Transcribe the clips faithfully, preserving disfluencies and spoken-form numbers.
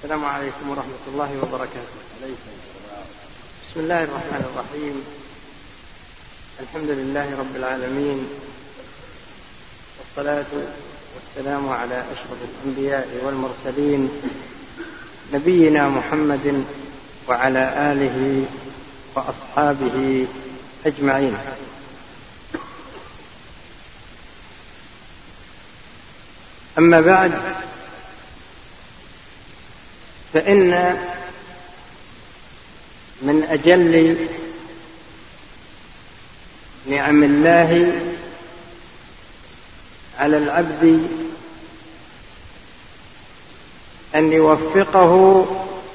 السلام عليكم ورحمة الله وبركاته. بسم الله الرحمن الرحيم. الحمد لله رب العالمين، والصلاة والسلام على أشرف الأنبياء والمرسلين نبينا محمد وعلى آله وأصحابه أجمعين. أما بعد، فإن من أجل نعم الله على العبد أن يوفقه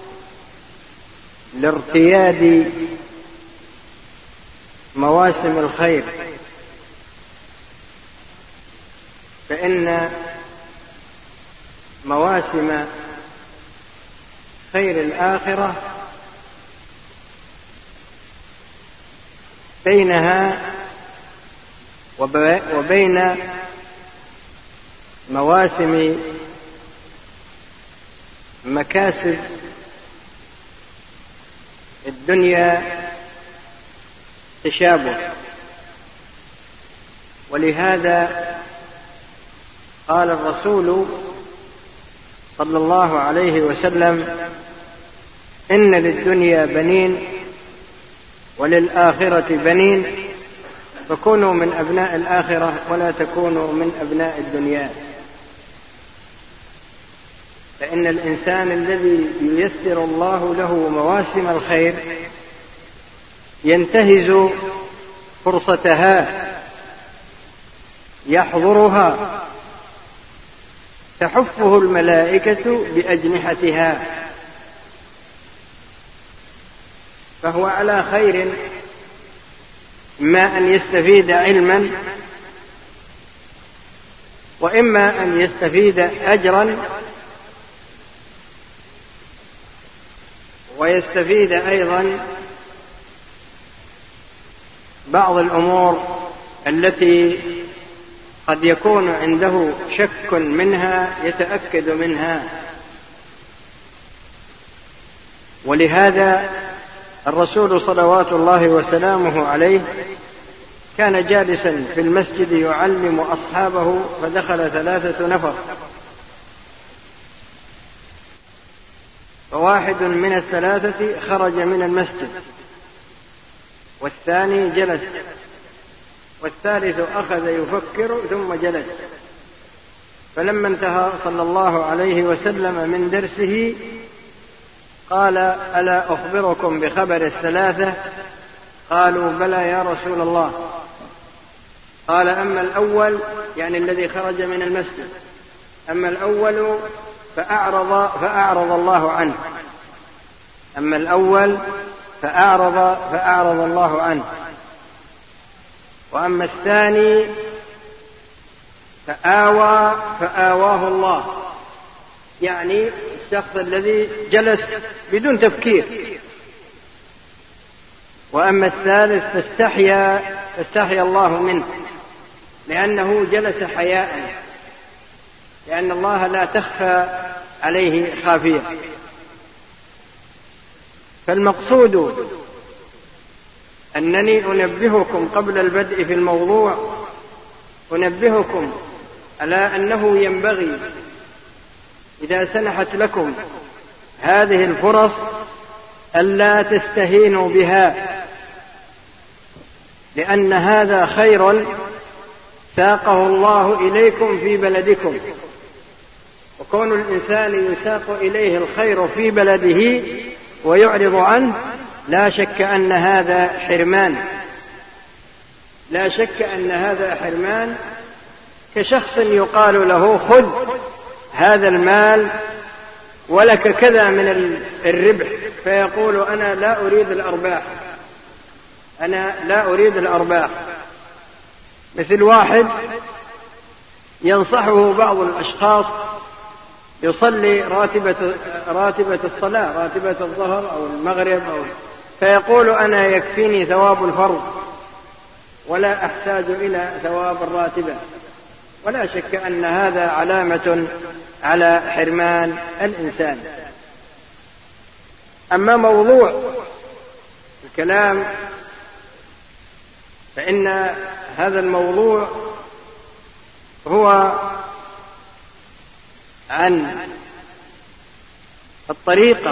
لارتياد مواسم الخير، فإن مواسم خير الآخرة بينها وبين مواسم مكاسب الدنيا تشابه، ولهذا قال الرسول صلى الله عليه وسلم: إن للدنيا بنين وللآخرة بنين، فكونوا من أبناء الآخرة ولا تكونوا من أبناء الدنيا. فإن الإنسان الذي ييسر الله له مواسم الخير ينتهز فرصتها، يحضرها، تحفه الملائكة بأجنحتها، فهو على خير، إما أن يستفيد علما، وإما أن يستفيد أجرا، ويستفيد أيضا بعض الأمور التي قد يكون عنده شك منها يتأكد منها. ولهذا الرسول صلوات الله وسلامه عليه كان جالسا في المسجد يعلم أصحابه، فدخل ثلاثة نفر، فواحد من الثلاثة خرج من المسجد، والثاني جلس، والثالث أخذ يفكر ثم جلس. فلما انتهى صلى الله عليه وسلم من درسه قال: ألا أخبركم بخبر الثلاثة؟ قالوا: بلى يا رسول الله. قال: أما الأول، يعني الذي خرج من المسجد، أما الأول فأعرض, فأعرض الله عنه، أما الأول فأعرض, فأعرض الله عنه، وأما الثاني فآوى فآواه الله، يعني الشخص الذي جلس بدون تفكير. وأما الثالث فاستحيا فاستحيا الله منه، لأنه جلس حياء، لأن الله لا تخفى عليه خافية. فالمقصود أنني أنبهكم قبل البدء في الموضوع، أنبهكم على أنه ينبغي إذا سنحت لكم هذه الفرص ألا تستهينوا بها، لأن هذا خير ساقه الله إليكم في بلدكم، وكون الإنسان يساق إليه الخير في بلده ويعرض عنه لا شك أن هذا حرمان، لا شك أن هذا حرمان، كشخص يقال له: خذ هذا المال ولك كذا من الربح، فيقول: أنا لا أريد الأرباح، أنا لا أريد الأرباح. مثل واحد ينصحه بعض الأشخاص يصلي راتبة, راتبة الصلاة، راتبة الظهر أو المغرب، أو فيقول: أنا يكفيني ثواب الفرض ولا أحتاج إلى ثواب الراتبة. ولا شك أن هذا علامة على حرمان الإنسان. أما موضوع الكلام فإن هذا الموضوع هو عن الطريقة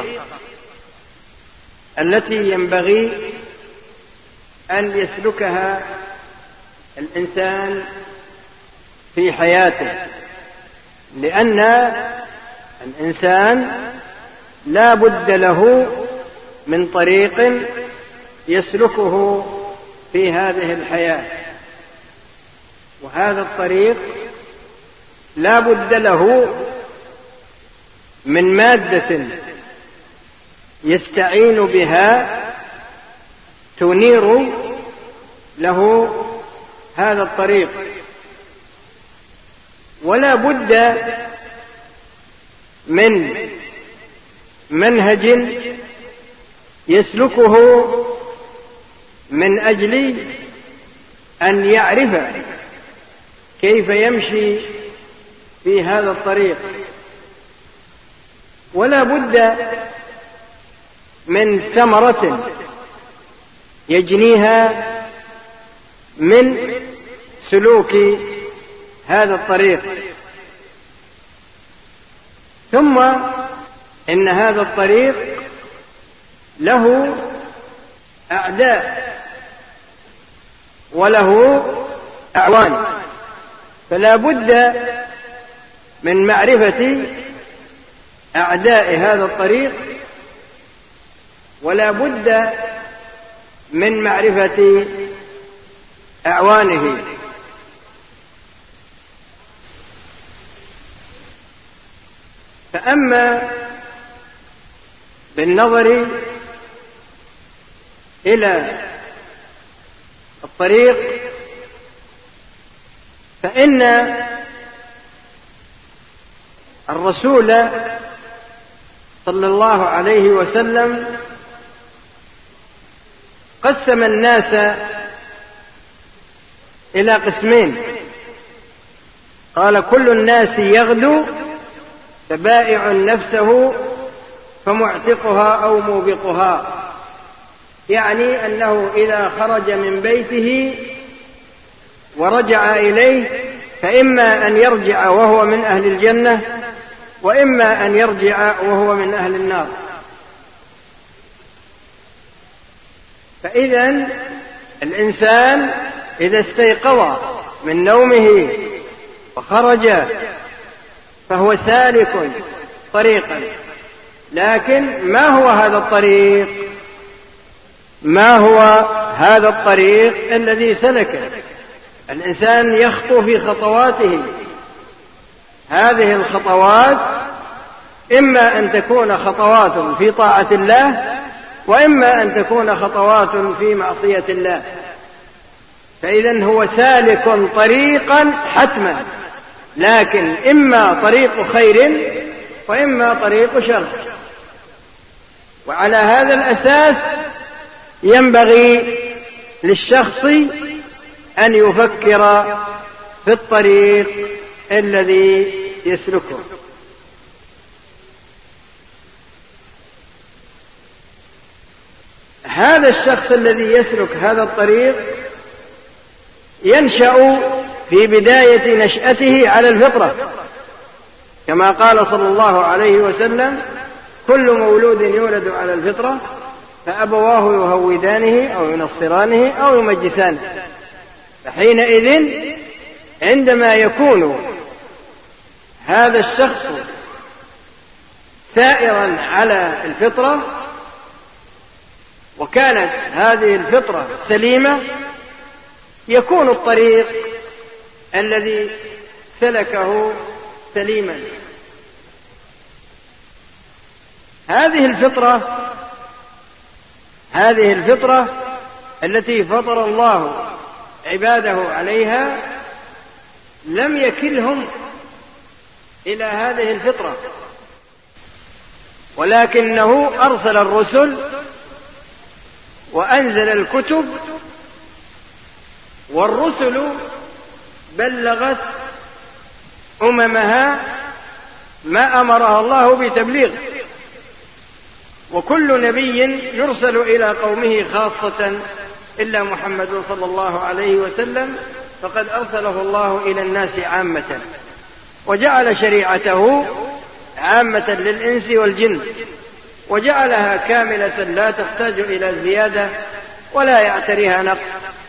التي ينبغي أن يسلكها الإنسان في حياته، لأن الإنسان لا بد له من طريق يسلكه في هذه الحياة، وهذا الطريق لا بد له من مادة يستعين بها تنير له هذا الطريق، ولا بد من منهج يسلكه من أجل أن يعرف كيف يمشي في هذا الطريق، ولا بد من ثمرة يجنيها من سلوك هذا الطريق. ثم إن هذا الطريق له أعداء وله أعوان، فلا بد من معرفة أعداء هذا الطريق، ولا بد من معرفة أعوانه. فأما بالنظر إلى الطريق فإن الرسول صلى الله عليه وسلم قسم الناس إلى قسمين، قال: كل الناس يغدو فبائع نفسه فمعتقها أو موبقها، يعني أنه إذا خرج من بيته ورجع إليه فإما أن يرجع وهو من أهل الجنة، وإما أن يرجع وهو من أهل النار. فإذا الإنسان إذا استيقظ من نومه وخرج فهو سالك طريقا، لكن ما هو هذا الطريق؟ ما هو هذا الطريق الذي سلكه؟ الإنسان يخطو في خطواته، هذه الخطوات إما أن تكون خطوات في طاعة الله، وإما أن تكون خطوات في معصية الله. فإذا هو سالك طريقا حتما، لكن إما طريق خير وإما طريق شر. وعلى هذا الأساس ينبغي للشخص أن يفكر في الطريق الذي يسلكه. هذا الشخص الذي يسلك هذا الطريق ينشأ في بداية نشأته على الفطرة، كما قال صلى الله عليه وسلم: كل مولود يولد على الفطرة فأبواه يهودانه أو ينصرانه أو يمجسانه. فحينئذ عندما يكون هذا الشخص سائرا على الفطرة وكانت هذه الفطرة سليمة، يكون الطريق الذي سلكه سليما. هذه الفطرة هذه الفطرة التي فطر الله عباده عليها لم يكلهم إلى هذه الفطرة، ولكنه أرسل الرسل وأنزل الكتب، والرسل بلغت أممها ما أمرها الله بتبليغ، وكل نبي يرسل إلى قومه خاصة إلا محمد صلى الله عليه وسلم فقد أرسله الله إلى الناس عامة، وجعل شريعته عامة للإنس والجن، وجعلها كاملة لا تحتاج إلى زيادة ولا يعتريها نقص.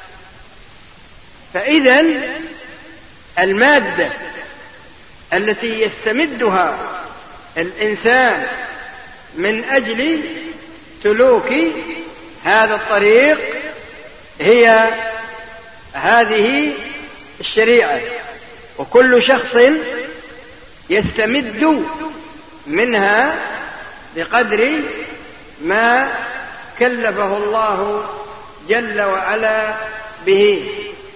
فإذن المادة التي يستمدها الإنسان من أجل سلوك هذا الطريق هي هذه الشريعة، وكل شخص يستمد منها بقدر ما كلفه الله جل وعلا به.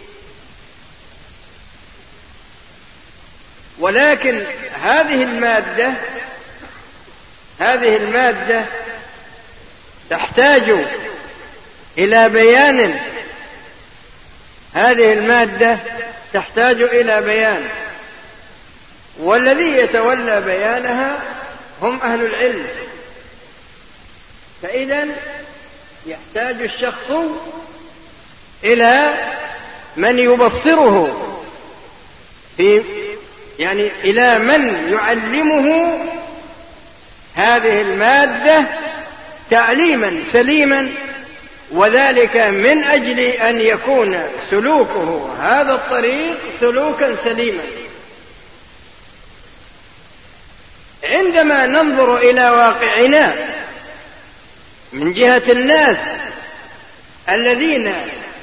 ولكن هذه المادة هذه المادة تحتاج إلى بيان هذه المادة تحتاج إلى بيان، والذي يتولى بيانها هم أهل العلم. فإذا يحتاج الشخص إلى من يبصره في يعني إلى من يعلمه هذه المادة تعليما سليما، وذلك من أجل أن يكون سلوكه هذا الطريق سلوكا سليما. عندما ننظر إلى واقعنا من جهة الناس الذين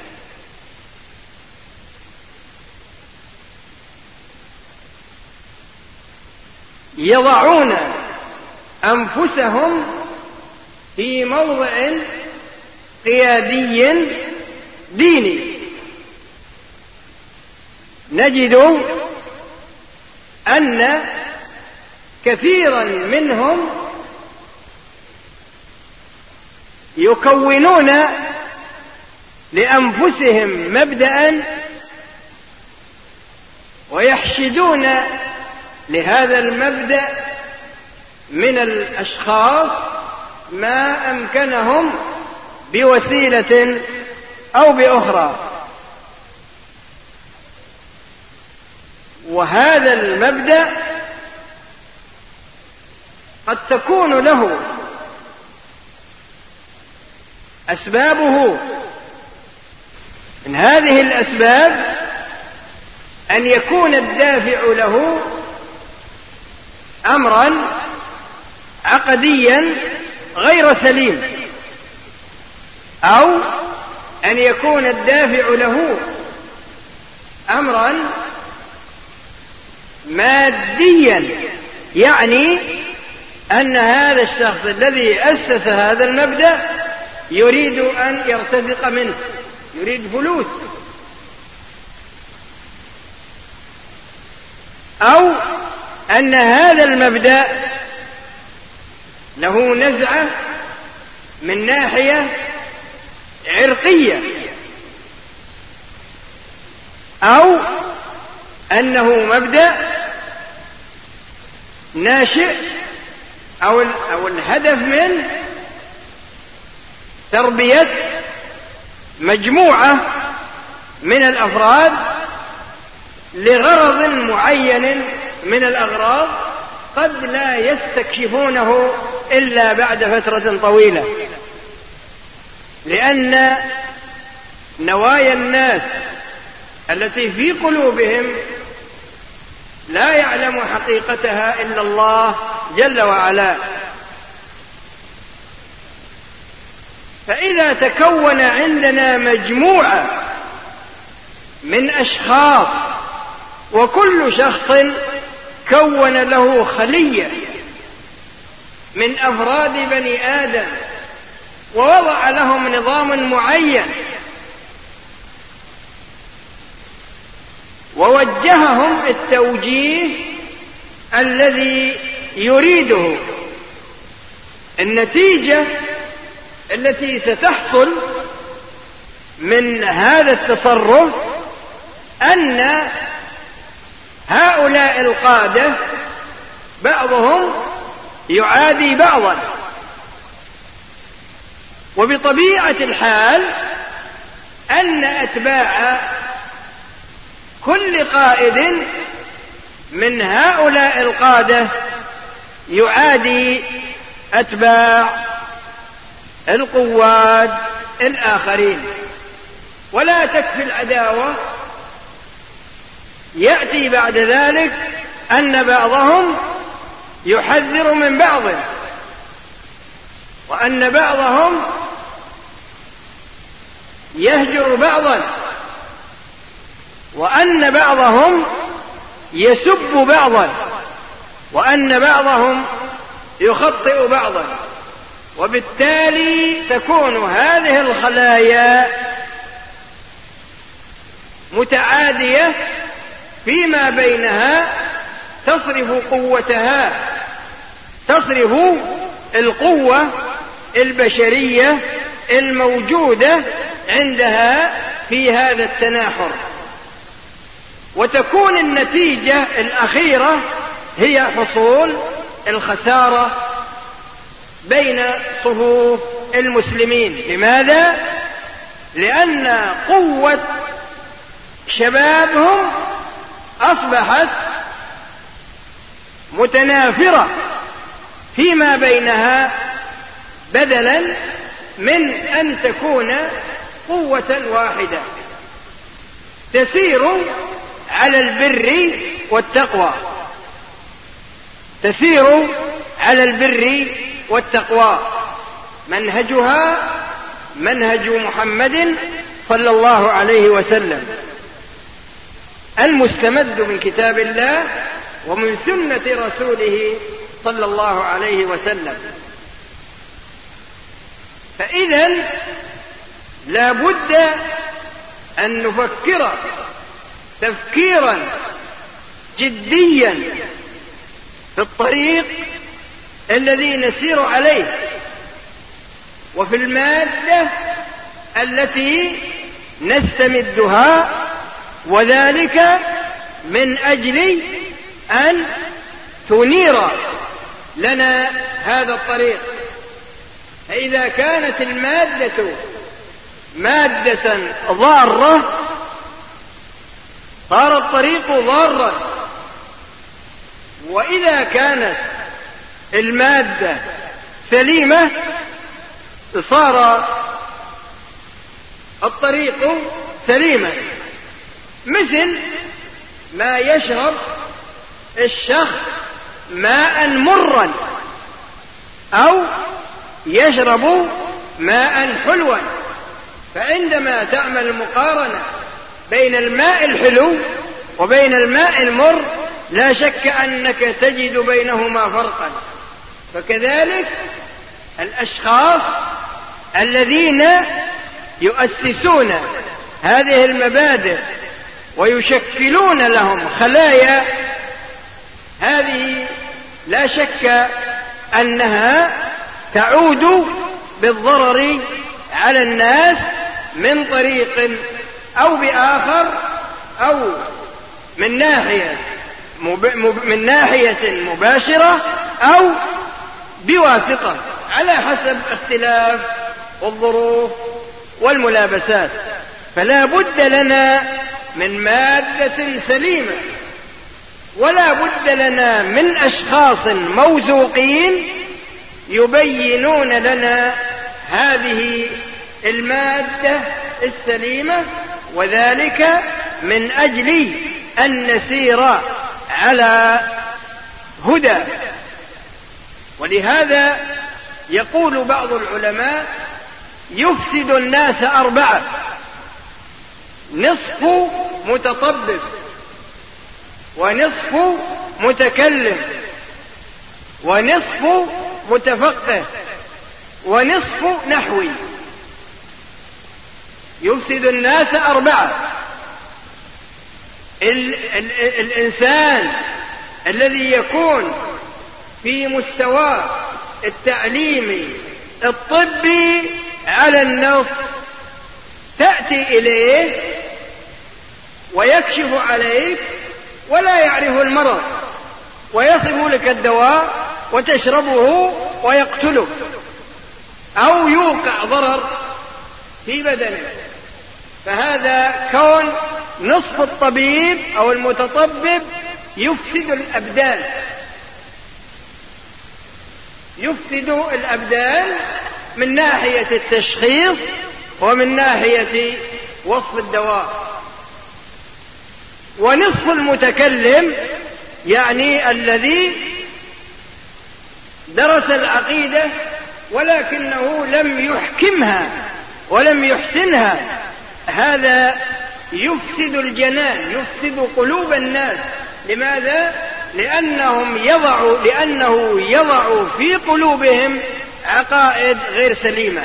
يضعون أنفسهم في موضع قيادي ديني، نجد أن كثيرا منهم يكونون لأنفسهم مبدأ ويحشدون لهذا المبدأ من الأشخاص ما أمكنهم بوسيلة أو بأخرى، وهذا المبدأ قد تكون له أسبابه. من هذه الأسباب أن يكون الدافع له أمرا عقديا غير سليم، أو أن يكون الدافع له أمرا ماديا، يعني أن هذا الشخص الذي أسس هذا المبدأ يريد أن يرتزق منه، يريد فلوس، أو أن هذا المبدأ له نزعة من ناحية عرقية، أو أنه مبدأ ناشئ أو أو الهدف من تربية مجموعة من الأفراد لغرض معين من الأغراض قد لا يستكشفونه إلا بعد فترة طويلة، لأن نوايا الناس التي في قلوبهم لا يعلم حقيقتها إلا الله جل وعلا. فإذا تكون عندنا مجموعة من أشخاص وكل شخص كون له خلية من أفراد بني آدم ووضع لهم نظام معين ووجههم التوجيه الذي يريده، النتيجة التي ستحصل من هذا التصرف أن هؤلاء القادة بعضهم يعادي بعضا، وبطبيعة الحال أن أتباع كل قائد من هؤلاء القادة يعادي أتباع القواد الآخرين، ولا تكفي العداوة، يأتي بعد ذلك أن بعضهم يحذر من بعض، وأن بعضهم يهجر بعضا، وأن بعضهم يسب بعضا، وأن بعضهم يخطئ بعضا. وبالتالي تكون هذه الخلايا متعادية فيما بينها، تصرف قوتها، تصرف القوة البشرية الموجودة عندها في هذا التناحر، وتكون النتيجة الأخيرة هي حصول الخسارة بين صفوف المسلمين. لماذا؟ لأن قوة شبابهم أصبحت متنافرة فيما بينها، بدلا من أن تكون قوة واحدة تسير على البر والتقوى، تسير على البر والتقوى. منهجها منهج محمد صلى الله عليه وسلم، المستمد من كتاب الله ومن سنة رسوله صلى الله عليه وسلم. فإذا لا بد أن نفكر تفكيرا جديا في الطريق الذي نسير عليه، وفي المادة التي نستمدها، وذلك من أجل أن تنير لنا هذا الطريق. فإذا كانت المادة مادة ضارة صار الطريق ضارا، وإذا كانت المادة سليمة صار الطريق سليما. مثل ما يشرب الشخص ماء مرا أو يشرب ماء حلوا، فعندما تعمل المقارنة بين الماء الحلو وبين الماء المر لا شك أنك تجد بينهما فرقا. فكذلك الأشخاص الذين يؤسسون هذه المبادئ ويشكلون لهم خلايا، هذه لا شك أنها تعود بالضرر على الناس من طريق أو بآخر، أو من ناحية من ناحية مباشرة أو بواسطة، على حسب اختلاف الظروف والملابسات. فلا بد لنا من مادة سليمة، ولا بد لنا من أشخاص موثوقين يبينون لنا هذه المادة السليمة، وذلك من أجل أن نسير على هدى. ولهذا يقول بعض العلماء: يفسد الناس أربعة: نصف متطبب، ونصف متكلم، ونصف متفقه، ونصف نحوي. يفسد الناس أربعة: ال ال ال الإنسان الذي يكون في مستوى التعليمي الطبي على النصف، تأتي إليه ويكشف عليك ولا يعرف المرض، ويصف لك الدواء وتشربه ويقتلك، أو يوقع يدفع ضرر في بدنه. فهذا كون نصف الطبيب أو المتطبب يفسد الأبدان، يفسد الأبدان من ناحية التشخيص ومن ناحية وصف الدواء. ونصف المتكلم يعني الذي درس العقيدة ولكنه لم يحكمها ولم يحسنها، هذا يفسد الجنان، يفسد قلوب الناس. لماذا؟ لأنهم يضعوا لأنه يضع في قلوبهم عقائد غير سليمة،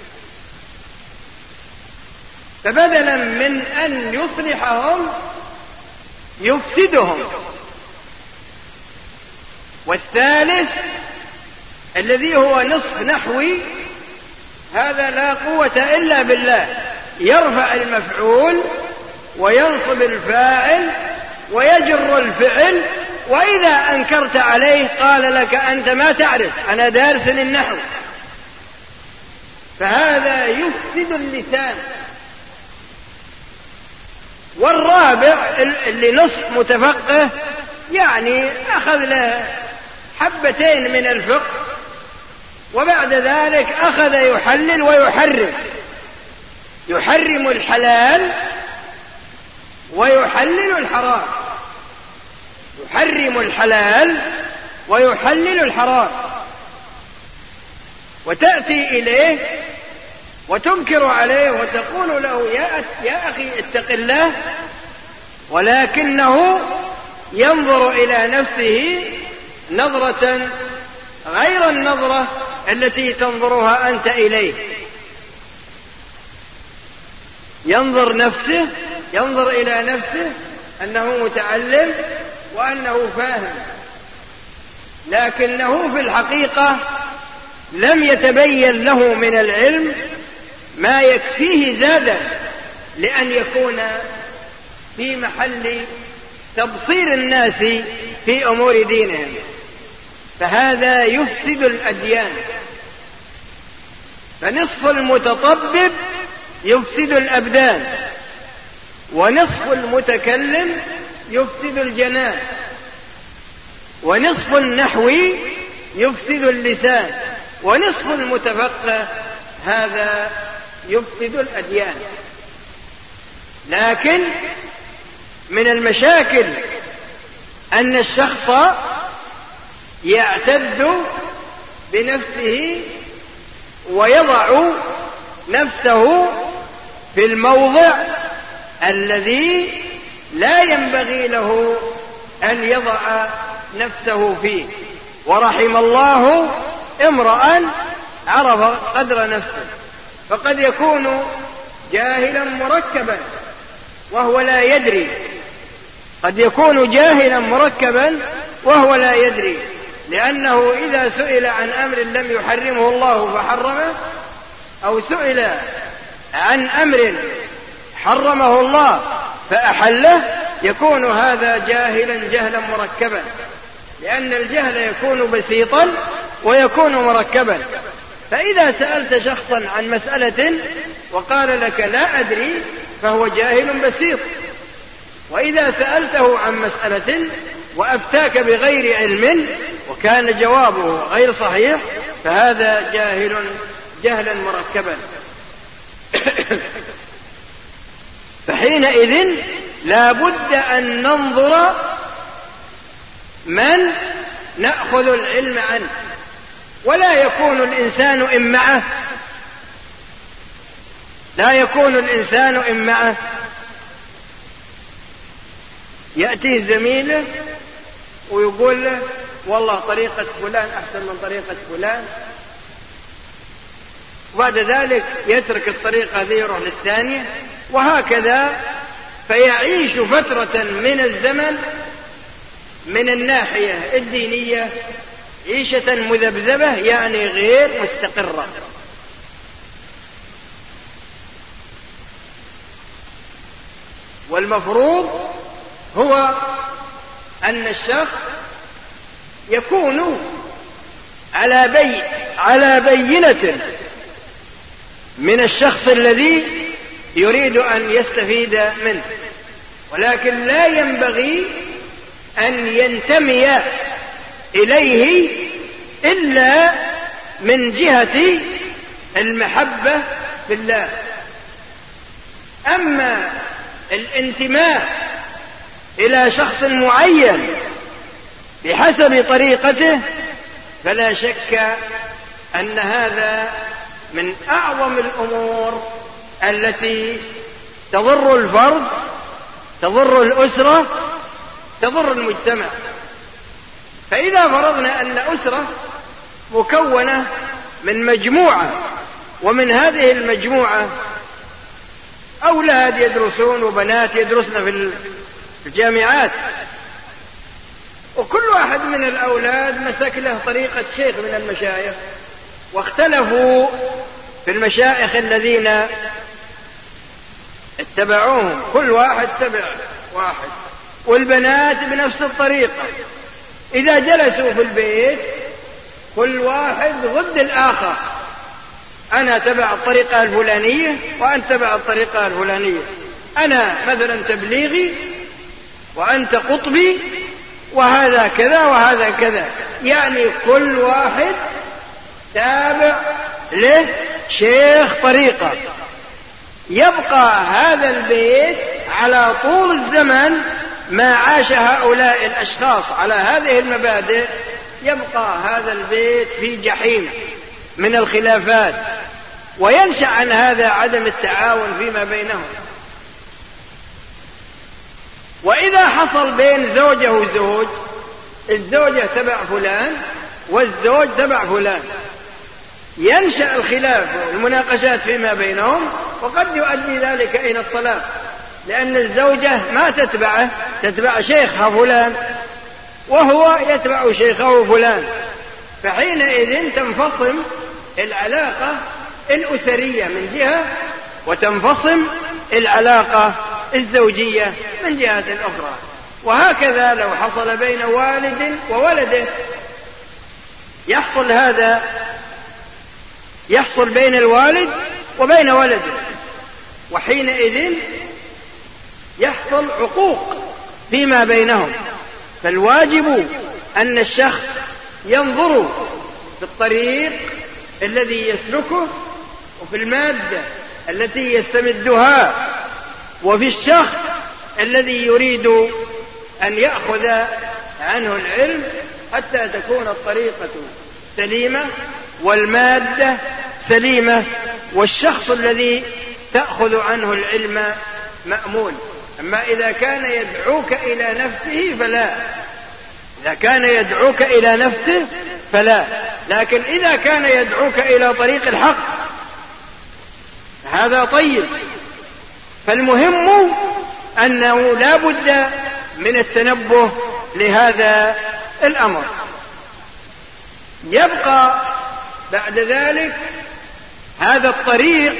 فبدلا من أن يصلحهم يفسدهم. والثالث الذي هو نصف نحوي، هذا لا قوة إلا بالله، يرفع المفعول وينصب الفاعل ويجر الفعل، وإذا أنكرت عليه قال لك أنت ما تعرف، أنا دارس للنحو. فهذا يفسد اللسان. والرابع اللي نصف متفقه، يعني أخذ له حبتين من الفقه وبعد ذلك أخذ يحلل ويحرم، يحرم الحلال ويحلل الحرام، يحرم الحلال ويحلل الحرام. وتأتي إليه وتنكر عليه وتقول له يا, يا أخي اتق الله، ولكنه ينظر إلى نفسه نظرة غير النظرة التي تنظرها أنت إليه. ينظر نفسه ينظر إلى نفسه أنه متعلم وأنه فاهم، لكنه في الحقيقة لم يتبين له من العلم ما يكفيه زادا لأن يكون في محل تبصير الناس في أمور دينهم. فهذا يفسد الأديان. فنصف المتطبب يفسد الأبدان، ونصف المتكلم يفسد الجنان، ونصف النحوي يفسد اللسان، ونصف المتفقه هذا يفسد الأديان. لكن من المشاكل أن الشخص يعتد بنفسه ويضع نفسه في الموضع الذي لا ينبغي له أن يضع نفسه فيه. ورحم الله امرأ عرف قدر نفسه. فقد يكون جاهلا مركبا وهو لا يدري، قد يكون جاهلا مركبا وهو لا يدري، لأنه إذا سئل عن أمر لم يحرمه الله فحرمه، أو سئل عن أمر حرمه الله فأحله، يكون هذا جاهلا جهلا مركبا، لأن الجهل يكون بسيطا ويكون مركبا. فإذا سألت شخصا عن مسألة وقال لك لا أدري فهو جاهل بسيط، وإذا سألته عن مسألة وأفتاك بغير علم وكان جوابه غير صحيح فهذا جاهل جهلا مركبا. فحينئذ لا بد أن ننظر من نأخذ العلم عنه، ولا يكون الإنسان إمعه، لا يكون الإنسان إمعه. يأتيه زميله ويقول له والله طريقة فلان أحسن من طريقة فلان، وبعد ذلك يترك الطريقة هذه يروح للثانية، وهكذا. فيعيش فترة من الزمن من الناحية الدينية عيشة مذبذبة، يعني غير مستقرة. والمفروض هو أن الشخص يكون على بي على بينة من الشخص الذي يريد أن يستفيد منه، ولكن لا ينبغي أن ينتمي إليه إلا من جهة المحبة في الله. أما الانتماء إلى شخص معين بحسب طريقته فلا شك أن هذا من أعظم الأمور التي تضر الفرد، تضر الأسرة، تضر المجتمع. فإذا فرضنا أن أسرة مكونة من مجموعة، ومن هذه المجموعة أولاد يدرسون وبنات يدرسن في الجامعات، وكل واحد من الأولاد مسك له طريقة شيخ من المشايخ، واختلفوا في المشايخ الذين اتبعوهم، كل واحد تبع واحد، والبنات بنفس الطريقة. إذا جلسوا في البيت كل واحد ضد الآخر، أنا تبع الطريقة الفلانية وأنت تبع الطريقة الفلانية، أنا مثلا تبليغي وأنت قطبي، وهذا كذا وهذا كذا، يعني كل واحد تابع له شيخ طريقة. يبقى هذا البيت على طول الزمن ما عاش هؤلاء الأشخاص على هذه المبادئ، يبقى هذا البيت في جحيم من الخلافات، وينشأ عن هذا عدم التعاون فيما بينهم. وإذا حصل بين زوجة وزوج، الزوجة تبع فلان والزوج تبع فلان، ينشأ الخلاف والمناقشات فيما بينهم، وقد يؤدي ذلك إلى الطلاق، لأن الزوجة ما تتبعه، تتبع شيخها فلان وهو يتبع شيخه فلان، فحينئذ تنفصم العلاقة الأسرية من جهة، وتنفصم العلاقة الزوجية من جهة أخرى. وهكذا لو حصل بين والد وولده، يحصل هذا، يحصل بين الوالد وبين ولده، وحينئذ يحصل عقوق فيما بينهم. فالواجب أن الشخص ينظر في الطريق الذي يسلكه، وفي المادة التي يستمدها، وفي الشخص الذي يريد أن يأخذ عنه العلم، حتى تكون الطريقة سليمة والمادة سليمة، والشخص الذي تأخذ عنه العلم مأمون. أما إذا كان يدعوك إلى نفسه فلا، إذا كان يدعوك إلى نفسه فلا، لكن إذا كان يدعوك إلى طريق الحق هذا طيب. فالمهم أنه لا بد من التنبه لهذا الأمر. يبقى بعد ذلك هذا الطريق،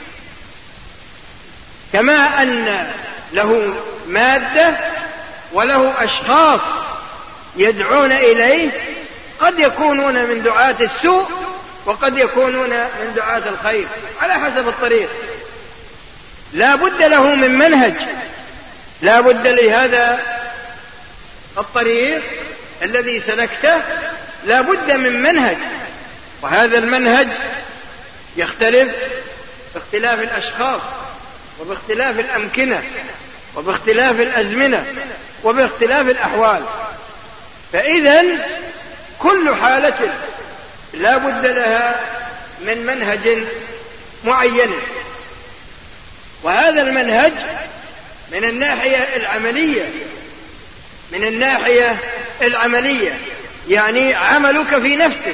كما أن له مادة وله أشخاص يدعون إليه، قد يكونون من دعاة السوء وقد يكونون من دعاة الخير على حسب الطريق. لا بد له من منهج، لا بد لهذا الطريق الذي سلكته لا بد من منهج، وهذا المنهج يختلف باختلاف الأشخاص وباختلاف الأمكنة وباختلاف الأزمنة وباختلاف الأحوال. فإذا كل حالة لا بد لها من منهج معين، وهذا المنهج من الناحية العملية، من الناحية العملية يعني عملك في نفسك،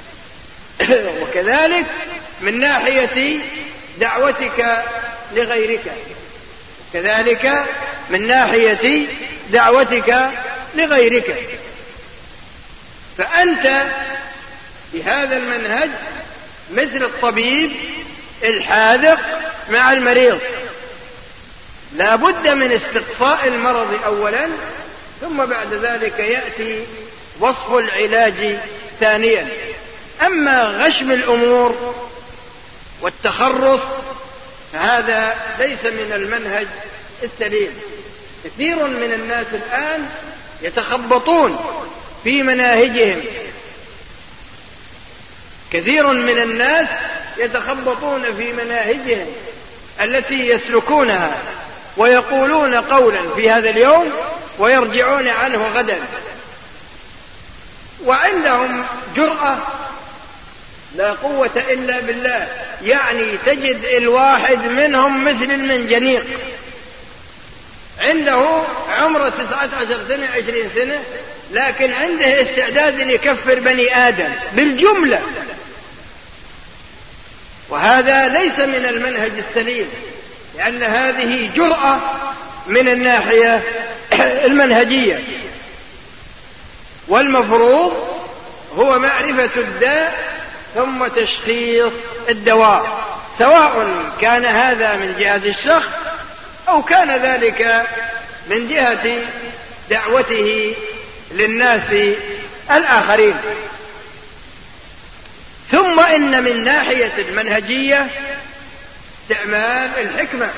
وكذلك من ناحية دعوتك لغيرك، كذلك من ناحية دعوتك لغيرك. فأنت بهذا المنهج مثل الطبيب الحاذق مع المريض، لا بد من استقصاء المرض أولا، ثم بعد ذلك يأتي وصف العلاج ثانيا. أما غشم الأمور والتخرص، فهذا ليس من المنهج السليم. كثير من الناس الآن يتخبطون في مناهجهم، كثير من الناس يتخبطون في مناهجهم التي يسلكونها، ويقولون قولا في هذا اليوم ويرجعون عنه غدا، وعندهم جرأة لا قوة إلا بالله. يعني تجد الواحد منهم مثل المنجنيق، عنده عمره تسعة عشر سنة عشرين سنة، لكن عنده استعداد أن يكفر بني آدم بالجملة، وهذا ليس من المنهج السليم، لأن هذه جرأة من الناحية المنهجية. والمفروض هو معرفة الداء ثم تشخيص الدواء، سواء كان هذا من جهة الشخص أو كان ذلك من جهة دعوته للناس الآخرين. ثم إن من ناحية المنهجية استعمال الحكمة.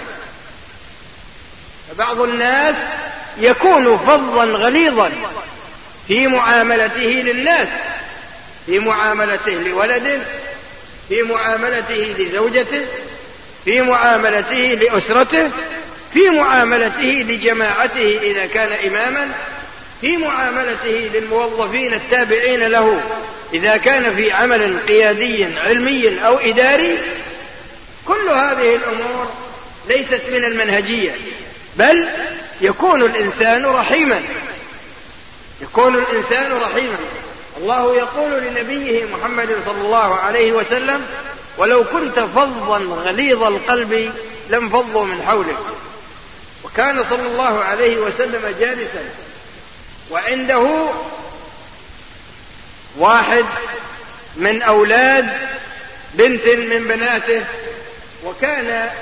بعض الناس يكون فظا غليظا في معاملته للناس، في معاملته لولده، في معاملته لزوجته، في معاملته لأسرته، في معاملته لجماعته إذا كان إماما، في معاملته للموظفين التابعين له إذا كان في عمل قيادي علمي أو إداري. كل هذه الأمور ليست من المنهجية، بل يكون الإنسان رحيما، يكون الإنسان رحيما. الله يقول لنبيه محمد صلى الله عليه وسلم: ولو كنت فظا غليظ القلب لانفضوا من حولك. وكان صلى الله عليه وسلم جالسا وعنده واحد من أولاد بنت من بناته، وكان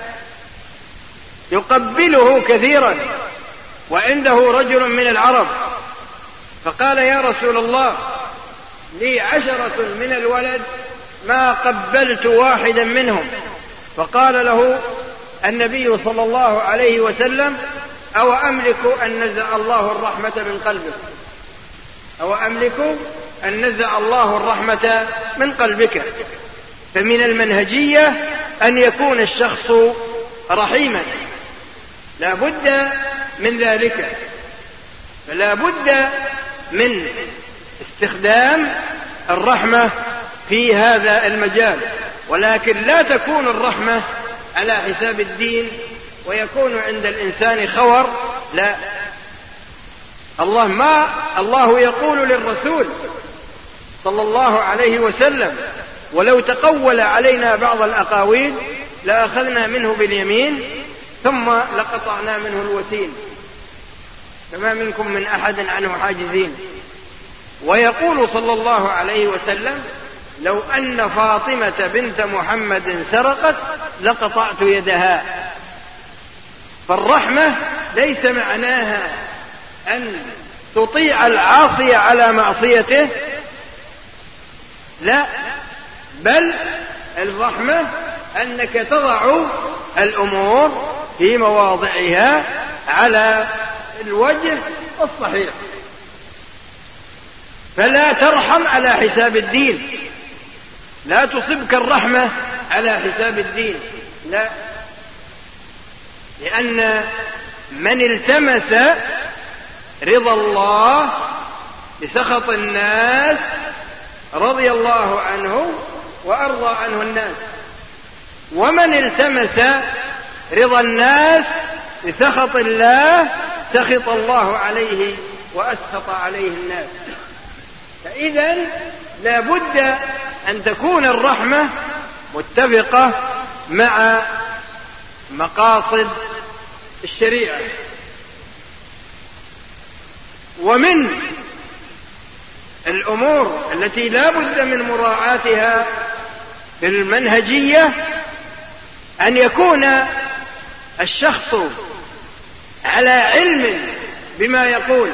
يقبله كثيرا، وعنده رجل من العرب، فقال: يا رسول الله، لي عشرة من الولد ما قبلت واحدا منهم. فقال له النبي صلى الله عليه وسلم: أو أملك أن نزع الله الرحمة من قلبك، أو أملك أن نزع الله الرحمة من قلبك. فمن المنهجية أن يكون الشخص رحيما، لا بد من ذلك، فلا بد من استخدام الرحمة في هذا المجال، ولكن لا تكون الرحمة على حساب الدين ويكون عند الإنسان خور. لا، الله ما الله يقول للرسول صلى الله عليه وسلم: ولو تقول علينا بعض الأقاويل لأخذنا منه باليمين ثم لقطعنا منه الوتين فما منكم من أحد عنه حاجزين. ويقول صلى الله عليه وسلم: لو أن فاطمة بنت محمد سرقت لقطعت يدها. فالرحمة ليس معناها أن تطيع العاصي على معصيته، لا، بل الرحمة أنك تضع الأمور في مواضعها على الوجه الصحيح، فلا ترحم على حساب الدين، لا تصبك الرحمة على حساب الدين، لا، لأن من التمس رضا الله بسخط الناس رضي الله عنه وأرضى عنه الناس، ومن التمس رضا الناس بسخط الله سخط الله عليه وأسخط عليه الناس. فإذا لا بد أن تكون الرحمة متفقة مع مقاصد الشريعة. ومن الأمور التي لا بد من مراعاتها في المنهجية أن يكون الشخص على علم بما يقول،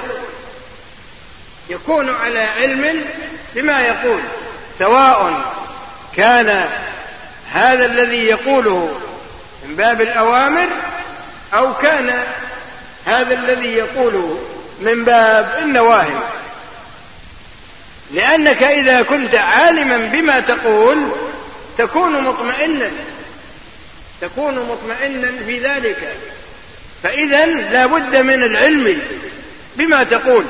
يكون على علم بما يقول، سواء كان هذا الذي يقوله من باب الأوامر أو كان هذا الذي يقوله من باب النواهي. لأنك إذا كنت عالما بما تقول تكون مطمئنا تكون مطمئنا في ذلك. فإذا لا بد من العلم بما تقول.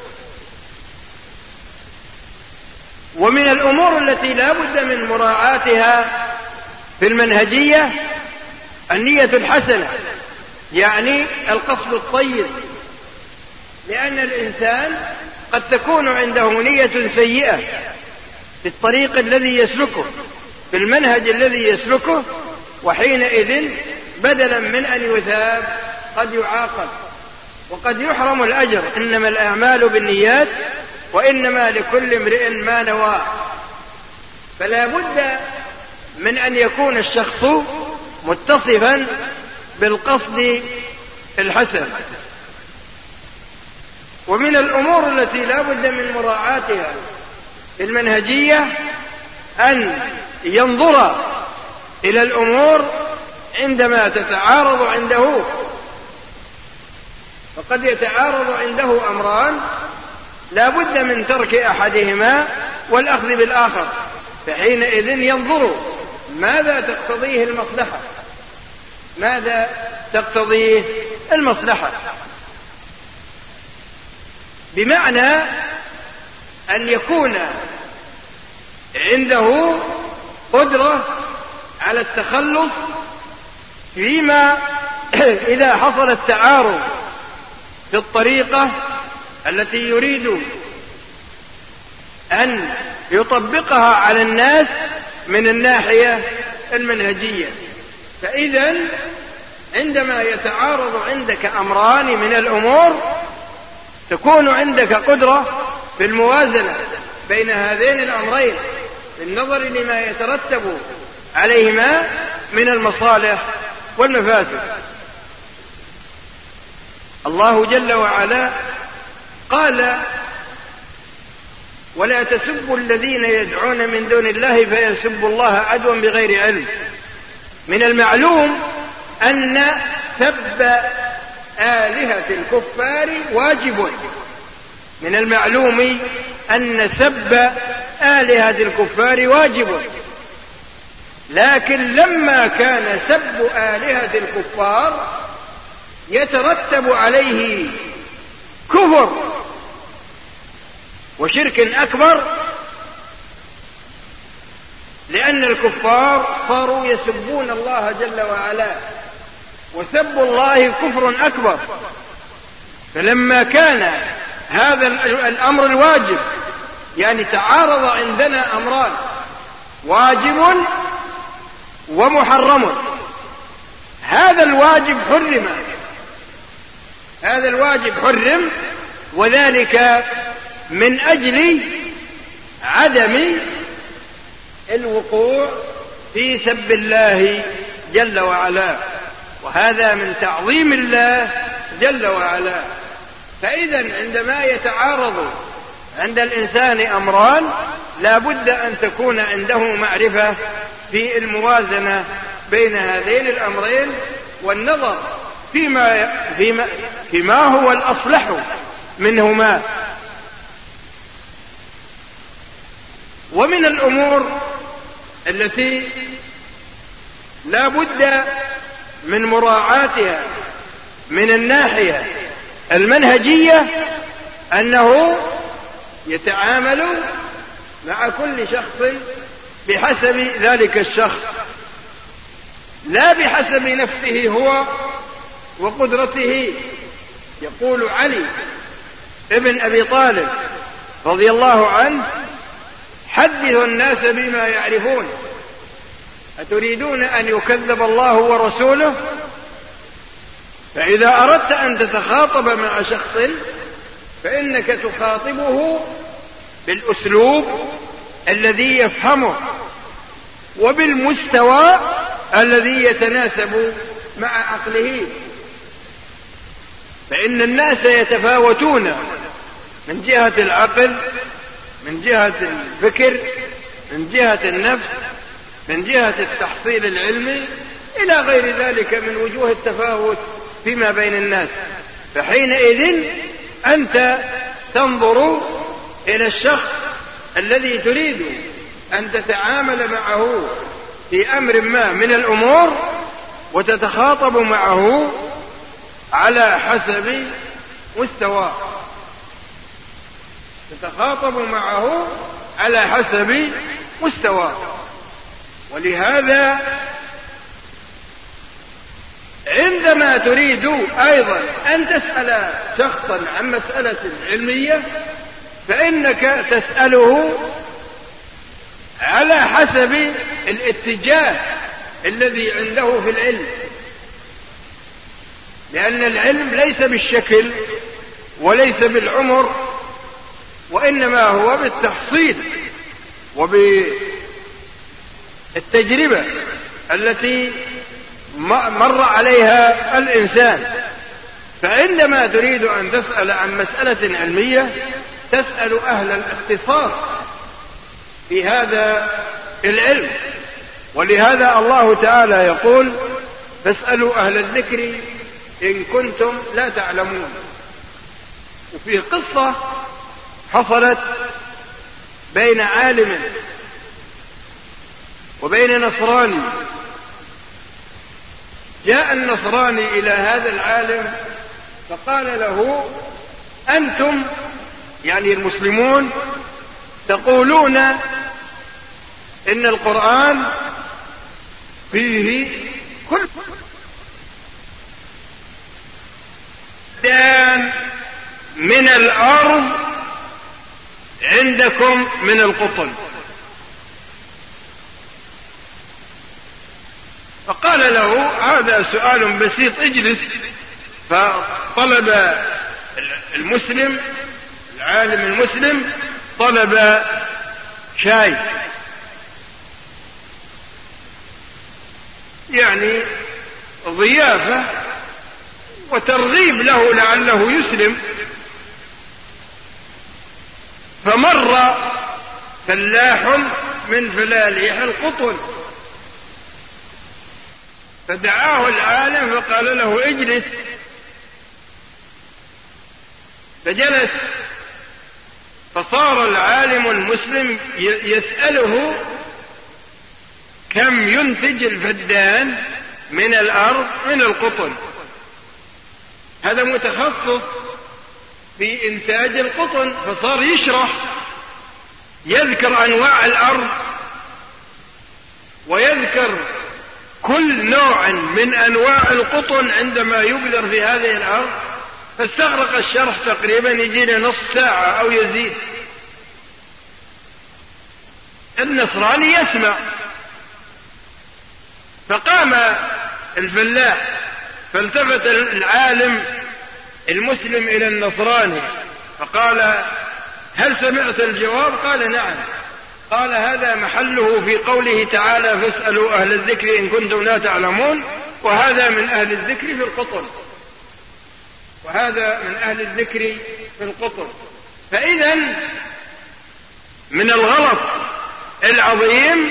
ومن الأمور التي لا بد من مراعاتها في المنهجية النية الحسنة، يعني القصد الطيب. لأن الإنسان قد تكون عنده نية سيئة في الطريق الذي يسلكه، في المنهج الذي يسلكه، وحينئذ بدلا من أن يثاب قد يعاقب وقد يحرم الأجر. إنما الأعمال بالنيات وإنما لكل امرئ ما نوى. فلا بد من أن يكون الشخص متصفا بالقصد الحسن. ومن الأمور التي لا بد من مراعاتها في المنهجية أن ينظر إلى الأمور عندما تتعارض عنده. فقد يتعارض عنده أمران لا بد من ترك أحدهما والأخذ بالآخر، فحينئذ ينظر ماذا تقتضيه المصلحة ماذا تقتضيه المصلحة بمعنى أن يكون عنده قدرة على التخلص فيما إذا حصل التعارض في الطريقة التي يريد أن يطبقها على الناس من الناحية المنهجية. فإذا عندما يتعارض عندك أمران من الأمور تكون عندك قدرة في الموازنة بين هذين الأمرين بالنظر لما يترتب عليهما من المصالح والمفاسد. الله جل وعلا قال: ولا تسبوا الذين يدعون من دون الله فيسبوا الله عدوا بغير علم. من المعلوم أن سب آلهة الكفار واجب. من المعلوم أن سب آلهة الكفار واجب، لكن لما كان سب آلهة الكفار يترتب عليه كفر وشرك أكبر، لأن الكفار صاروا يسبون الله جل وعلا، وسب الله كفر أكبر. فلما كان هذا الأمر الواجب، يعني تعارض عندنا أمران واجب ومحرم، هذا الواجب حرم هذا الواجب حرم وذلك من أجل عدم الوقوع في سب الله جل وعلا، وهذا من تعظيم الله جل وعلا. فإذا عندما يتعارض عند الإنسان أمران لا بد أن تكون عنده معرفة في الموازنة بين هذين الأمرين والنظر فيما, فيما, فيما هو الأصلح منهما. ومن الأمور التي لا بد من مراعاتها من الناحية المنهجية أنه يتعامل مع كل شخص بحسب ذلك الشخص، لا بحسب نفسه هو وقدرته. يقول علي ابن أبي طالب رضي الله عنه: حدثوا الناس بما يعرفون، أتريدون أن يكذب الله ورسوله؟ فإذا أردت أن تتخاطب مع شخص فإنك تخاطبه بالأسلوب الذي يفهمه وبالمستوى الذي يتناسب مع عقله، فإن الناس يتفاوتون من جهة العقل، من جهة الفكر، من جهة النفس، من جهة التحصيل العلمي إلى غير ذلك من وجوه التفاوت فيما بين الناس. فحينئذ أنت تنظر إلى الشخص الذي تريد أن تتعامل معه في أمر ما من الأمور وتتخاطب معه على حسب مستواه، تتخاطب معه على حسب مستواه. ولهذا عندما تريد أيضا أن تسأل شخصا عن مسألة علمية فإنك تسأله على حسب الاتجاه الذي عنده في العلم، لأن العلم ليس بالشكل وليس بالعمر، وإنما هو بالتحصيل وبالتجربة التي مر عليها الإنسان. فعندما تريد أن تسأل عن مسألة علمية تسأل أهل الاختصاص في هذا العلم. ولهذا الله تعالى يقول فاسألوا أهل الذكر إن كنتم لا تعلمون. وفي قصة حصلت بين عالم وبين نصراني. جاء النصراني إلى هذا العالم فقال له أنتم يعني المسلمون تقولون إن القرآن فيه كل دان من الأرض عندكم من القطن. فقال له هذا سؤال بسيط اجلس. فطلب المسلم العالم المسلم طلب شاي يعني ضيافة وترغيب له لعله يسلم. فمر فلاح من فلاليح القطن فدعاه العالم فقال له اجلس. فجلس. فصار العالم المسلم يسأله كم ينتج الفدان من الأرض من القطن. هذا متخصص في إنتاج القطن فصار يشرح يذكر أنواع الأرض ويذكر كل نوع من أنواع القطن عندما يبذر في هذه الأرض. فاستغرق الشرح تقريبا يجينا نص ساعة أو يزيد. النصراني يسمع. فقام الفلاح فالتفت العالم المسلم إلى النصراني فقال هل سمعت الجواب؟ قال نعم. قال هذا محله في قوله تعالى فاسألوا أهل الذكر إن كنتم لا تعلمون، وهذا من أهل الذكر في القطن، وهذا من أهل الذكر في القطن. فإذا من الغلط العظيم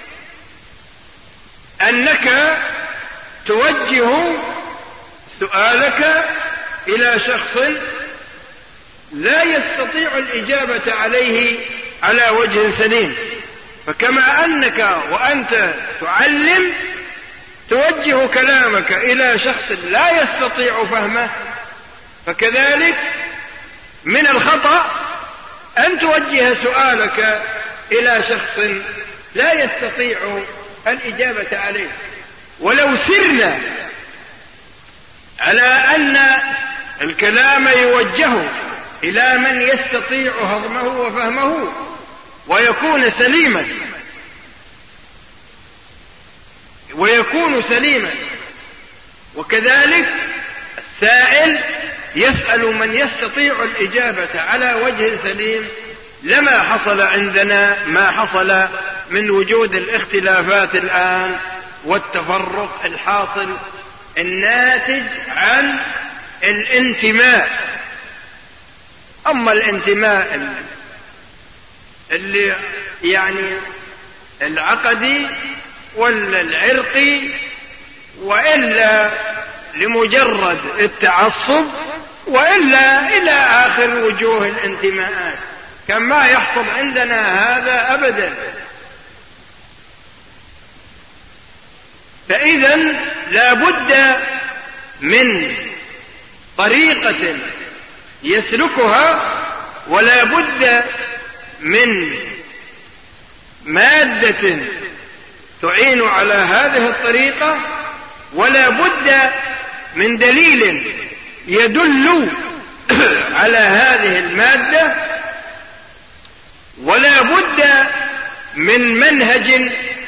أنك توجه سؤالك إلى شخص لا يستطيع الإجابة عليه على وجه سليم. فكما أنك وأنت تعلم توجه كلامك إلى شخص لا يستطيع فهمه، فكذلك من الخطأ أن توجه سؤالك إلى شخص لا يستطيع الإجابة عليه. ولو سرنا على أن الكلام يوجه إلى من يستطيع هضمه وفهمه ويكون سليما ويكون سليما وكذلك السائل يسأل من يستطيع الإجابة على وجه سليم، لما حصل عندنا ما حصل من وجود الاختلافات الآن والتفرق الحاصل الناتج عن الانتماء. أما الانتماء اللي يعني العقدي ولا العرقي، وإلا لمجرد التعصب، وإلا إلى آخر وجوه الانتماءات. كما يحصل عندنا هذا أبدا. فإذا لا بد من طريقة يسلكها، ولا بد من مادة تعين على هذه الطريقة، ولا بد من دليل يدل على هذه المادة، ولا بد من منهج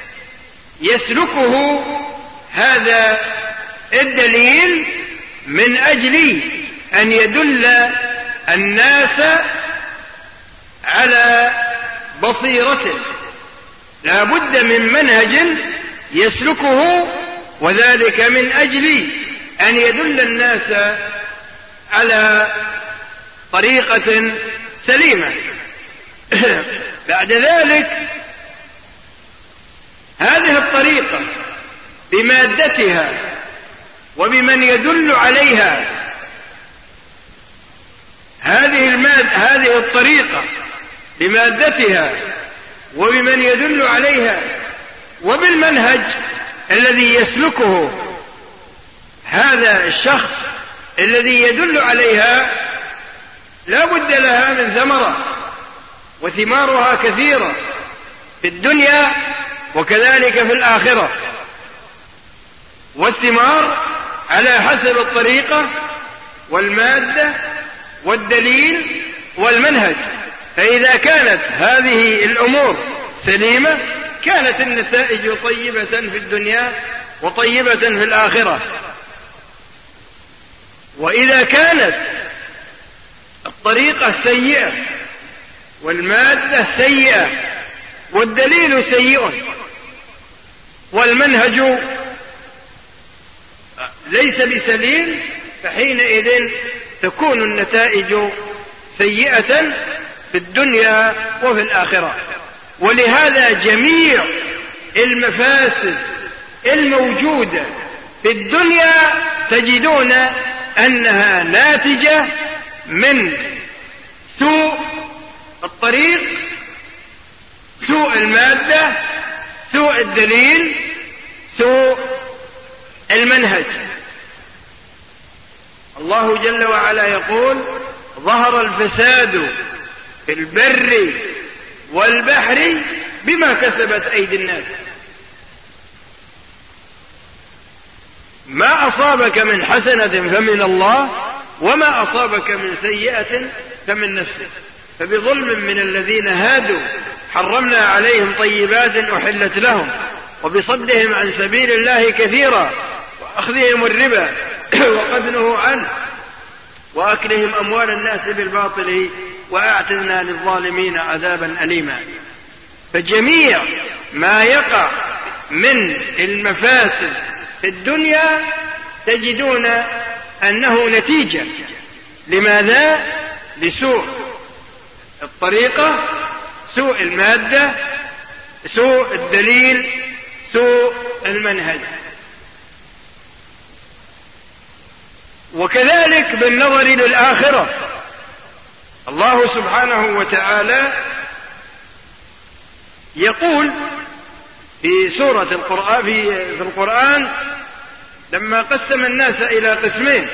يسلكه هذا الدليل من أجل أن يدل الناس على بصيرة. لا بد من منهج يسلكه، وذلك من أجل أن يدل الناس على طريقة سليمة. بعد ذلك هذه الطريقة بمادتها وبمن يدل عليها، هذه المادة هذه الطريقة بمادتها وبمن يدل عليها وبالمنهج الذي يسلكه هذا الشخص الذي يدل عليها، لا بد لها من ثمرة، وثمارها كثيرة في الدنيا وكذلك في الآخرة. والثمار على حسب الطريقة والمادة والدليل والمنهج. فإذا كانت هذه الأمور سليمة كانت النتائج طيبة في الدنيا وطيبة في الآخرة. وإذا كانت الطريقة سيئة والمادة سيئة والدليل سيء والمنهج ليس بسليم، فحينئذ تكون النتائج سيئة في الدنيا وفي الآخرة. ولهذا جميع المفاسد الموجودة في الدنيا تجدون أنها ناتجة من سوء الطريق، سوء المادة، سوء الدليل، سوء المنهج. الله جل وعلا يقول: ظهر الفساد في البر والبحر بما كسبت أيدي الناس. ما أصابك من حسنة فمن الله، وما أصابك من سيئة فمن نفسك. فبظلم من الذين هادوا حرمنا عليهم طيبات أحلت لهم، وبصدهم عن سبيل الله كثيرا، وأخذهم الربا وقد نهوا عنه، وأكلهم أموال الناس بالباطل، وأعتدنا للظالمين عذابا أليما. فجميع ما يقع من المفاسد في الدنيا تجدون أنه نتيجة لماذا؟ لسوء الطريقة، سوء المادة، سوء الدليل، سوء المنهج. وكذلك بالنظر للآخرة، الله سبحانه وتعالى يقول في سورة القرآن في, في القرآن لما قسم الناس إلى قسمين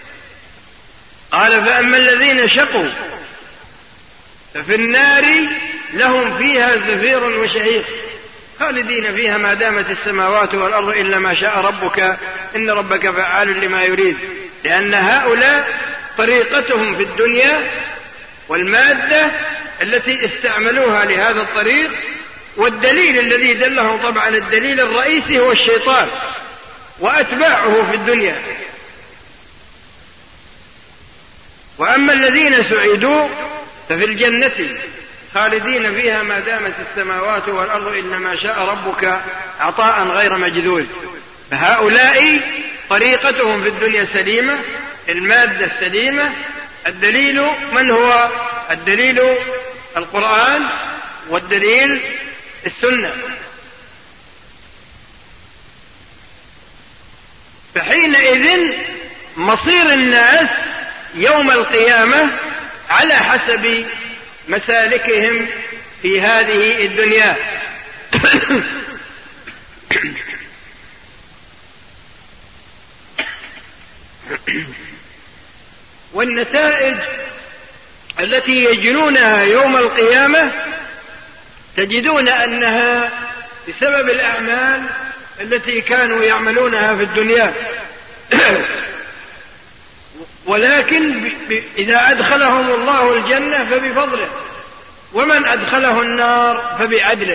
قال: فأما الذين شقوا ففي النار لهم فيها زفير وشهيق خالدين فيها ما دامت السماوات والأرض إلا ما شاء ربك إن ربك فعال لما يريد. لأن هؤلاء طريقتهم في الدنيا والمادة التي استعملوها لهذا الطريق، والدليل الذي دلهم طبعا الدليل الرئيسي هو الشيطان وأتباعه في الدنيا. وأما الذين سعدوا ففي الجنة خالدين فيها ما دامت السماوات والأرض إلا ما شاء ربك عطاء غير مجذوذ. فهؤلاء طريقتهم في الدنيا سليمة، المادة سليمة، الدليل من هو؟ الدليل القرآن، والدليل السنة. فحينئذ مصير الناس يوم القيامة على حسب مسالكهم في هذه الدنيا. والنتائج التي يجنونها يوم القيامة تجدون أنها بسبب الأعمال التي كانوا يعملونها في الدنيا. ولكن إذا أدخلهم الله الجنة فبفضله، ومن أدخله النار فبعدله،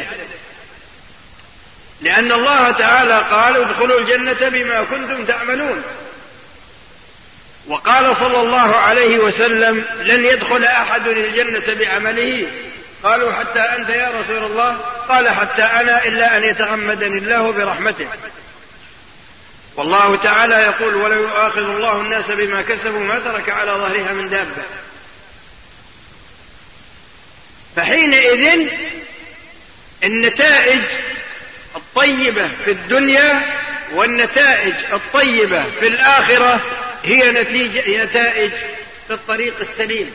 لأن الله تعالى قال ادخلوا الجنة بما كنتم تعملون. وقال صلى الله عليه وسلم لن يدخل أحد الجنة بعمله، قالوا حتى أنت يا رسول الله؟ قال حتى أنا، إلا أن يتغمدني الله برحمته. والله تعالى يقول ولو يؤاخذ الله الناس بما كسبوا ما ترك على ظهرها من دابة. فحينئذ النتائج الطيبة في الدنيا والنتائج الطيبة في الآخرة هي نتيجة نتائج في الطريق السليم.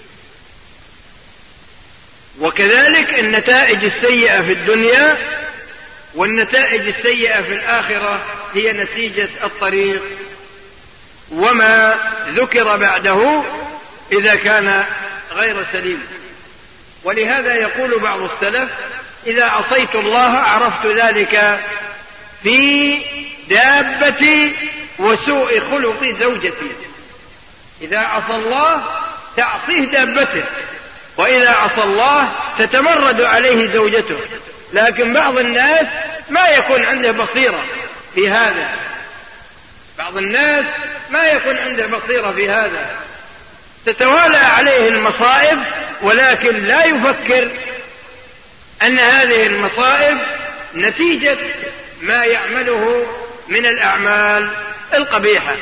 وكذلك النتائج السيئة في الدنيا والنتائج السيئة في الآخرة هي نتيجة الطريق وما ذكر بعده إذا كان غير سليم. ولهذا يقول بعض السلف إذا عصيت الله عرفت ذلك في دابتي وسوء خلق زوجتي. إذا عصى الله تعصيه دابته، وإذا عصى الله تتمرد عليه زوجته. لكن بعض الناس ما يكون عنده بصيرة في هذا، بعض الناس ما يكون عنده بصيرة في هذا، تتوالى عليه المصائب ولكن لا يفكر أن هذه المصائب نتيجة ما يعمله من الأعمال القبيحة.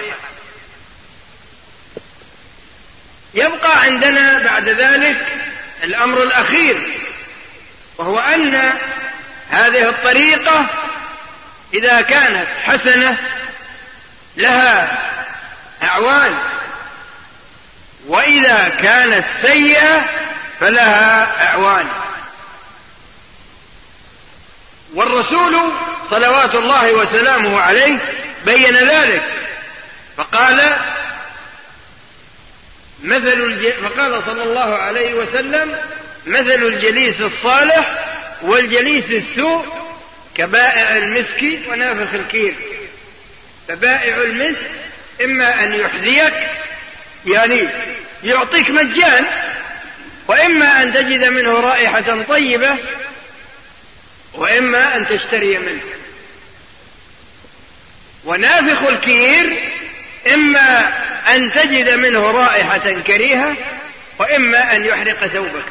يبقى عندنا بعد ذلك الأمر الأخير، وهو أن هذه الطريقة إذا كانت حسنة لها أعوان، وإذا كانت سيئة فلها أعوان. والرسول صلوات الله وسلامه عليه بين ذلك فقال مثل الج... فقال صلى الله عليه وسلم مثل الجليس الصالح والجليس السوء كبائع المسك ونافخ الكير. فبائع المسك إما أن يحذيك يعني يعطيك مجان، وإما أن تجد منه رائحة طيبة، وإما أن تشتري منه. ونافخ الكير إما أن تجد منه رائحة كريهة، وإما أن يحرق ثوبك.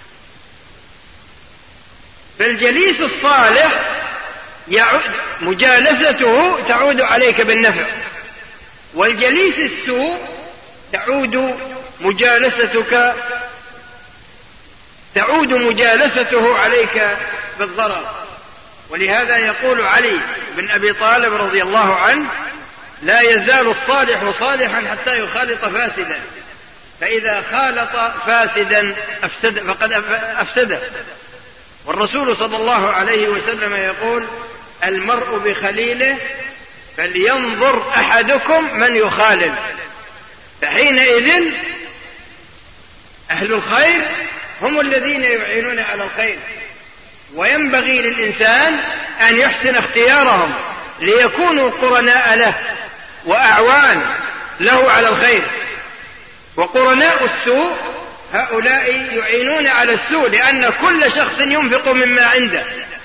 فالجليس الصالح يعود مجالسته تعود عليك بالنفع، والجليس السوء تعود مجالستك تعود مجالسته عليك بالضرر. ولهذا يقول علي بن أبي طالب رضي الله عنه لا يزال الصالح صالحا حتى يخالط فاسدا، فإذا خالط فاسدا أفسد فقد أفسده. والرسول صلى الله عليه وسلم يقول المرء بخليله فلينظر أحدكم من يخالل. فحينئذ أهل الخير هم الذين يعينون على الخير، وينبغي للإنسان أن يحسن اختيارهم ليكونوا قرناء له وأعوان له على الخير. وقرناء السوء هؤلاء يعينون على السوء، لأن كل شخص ينفق مما عنده.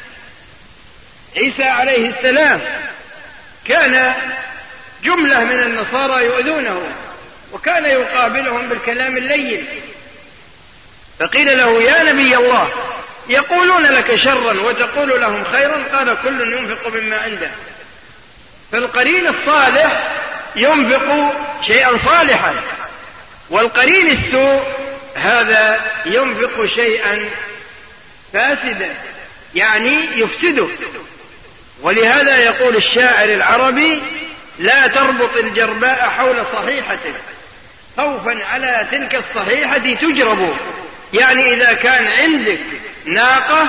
عيسى عليه السلام كان جملة من النصارى يؤذونه، وكان يقابلهم بالكلام اللين، فقيل له يا نبي الله يقولون لك شرا وتقول لهم خيرا، قال كل ينفق مما عنده. فالقرين الصالح ينفق شيئا صالحا، والقرين السوء هذا ينفق شيئا فاسدا يعني يفسده. ولهذا يقول الشاعر العربي لا تربط الجرباء حول صحيحته خوفا على تلك الصحيحة تجرب. يعني إذا كان عندك ناقة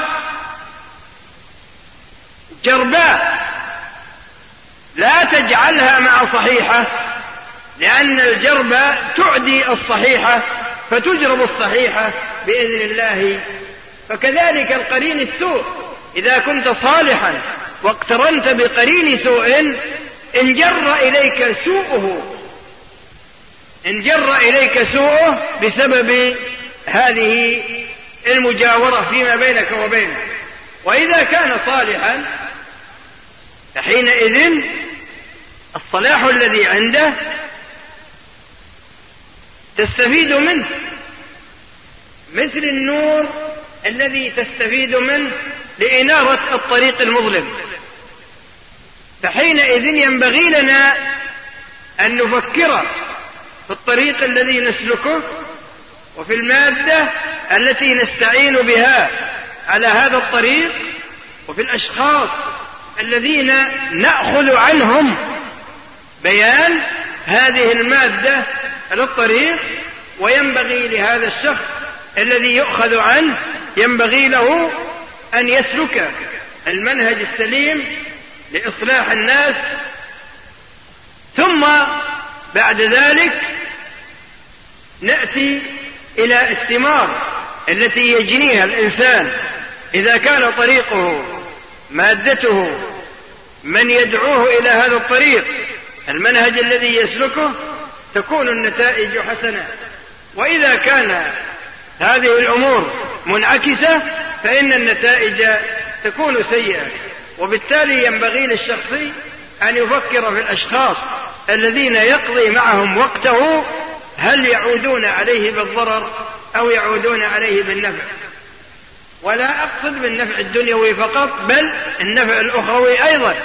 جرباء لا تجعلها مع صحيحة، لأن الجرباء تعدي الصحيحة فتجرب الصحيحة بإذن الله. فكذلك القرين السوء، إذا كنت صالحا واقترنت بقرين سوء انجر إليك سوءه انجر إليك سوءه بسبب هذه المجاورة فيما بينك وبينه. وإذا كان صالحا فحينئذ الصلاح الذي عنده تستفيد منه مثل النور الذي تستفيد منه لإنارة الطريق المظلم. فحينئذ ينبغي لنا أن نفكر في الطريق الذي نسلكه وفي المادة التي نستعين بها على هذا الطريق وفي الأشخاص الذين نأخذ عنهم بيان هذه المادة للطريق. وينبغي لهذا الشخص الذي يؤخذ عنه ينبغي له أن يسلك المنهج السليم لإصلاح الناس، ثم بعد ذلك نأتي إلى الثمار التي يجنيها الإنسان. إذا كان طريقه مادته من يدعوه إلى هذا الطريق المنهج الذي يسلكه تكون النتائج حسنة. وإذا كان هذه الأمور منعكسة فإن النتائج تكون سيئة. وبالتالي ينبغي للشخص أن يفكر في الأشخاص الذين يقضي معهم وقته هل يعودون عليه بالضرر أو يعودون عليه بالنفع. ولا أقصد بالنفع الدنيوي فقط بل النفع الأخروي أيضا.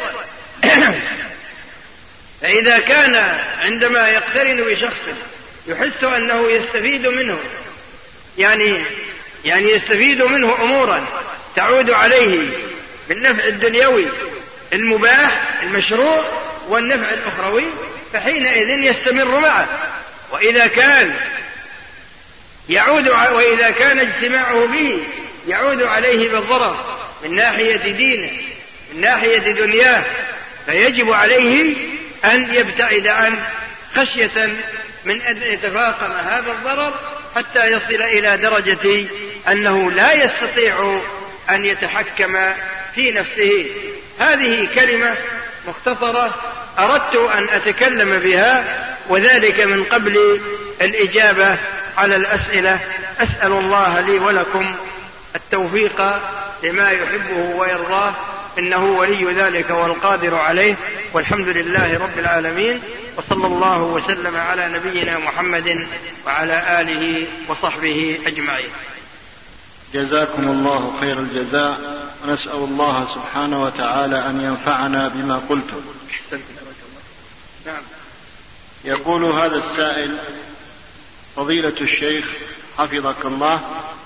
فإذا كان عندما يقترن بشخص يحس أنه يستفيد منه يعني يعني يستفيد منه أمورا تعود عليه بالنفع الدنيوي المباح المشروع والنفع الأخروي فحينئذ يستمر معه. وإذا كان يعود وإذا كان اجتماعه به يعود عليه بالضرر من ناحية دينه من ناحية دنياه فيجب عليه أن يبتعد عنه خشية من أن يتفاقم هذا الضرر حتى يصل إلى درجة أنه لا يستطيع أن يتحكم في نفسه. هذه كلمة مختصرة أردت أن أتكلم بها وذلك من قبل الإجابة على الأسئلة. أسأل الله لي ولكم التوفيق لما يحبه ويرضاه إنه ولي ذلك والقادر عليه، والحمد لله رب العالمين، وصلى الله وسلم على نبينا محمد وعلى آله وصحبه أجمعين. جزاكم الله خير الجزاء، ونسأل الله سبحانه وتعالى أن ينفعنا بما قلتم. نعم. يقول هذا السائل: فضيلة الشيخ حفظك الله،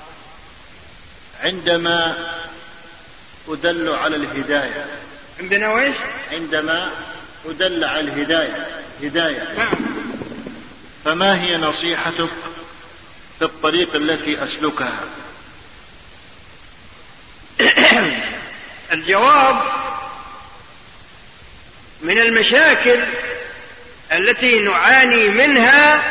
عندما أدل على الهداية عندنا ويش؟ عندما أدل على الهداية هداية نعم. فما هي نصيحتك في الطريق التي أسلكها؟ الجواب: من المشاكل التي نعاني منها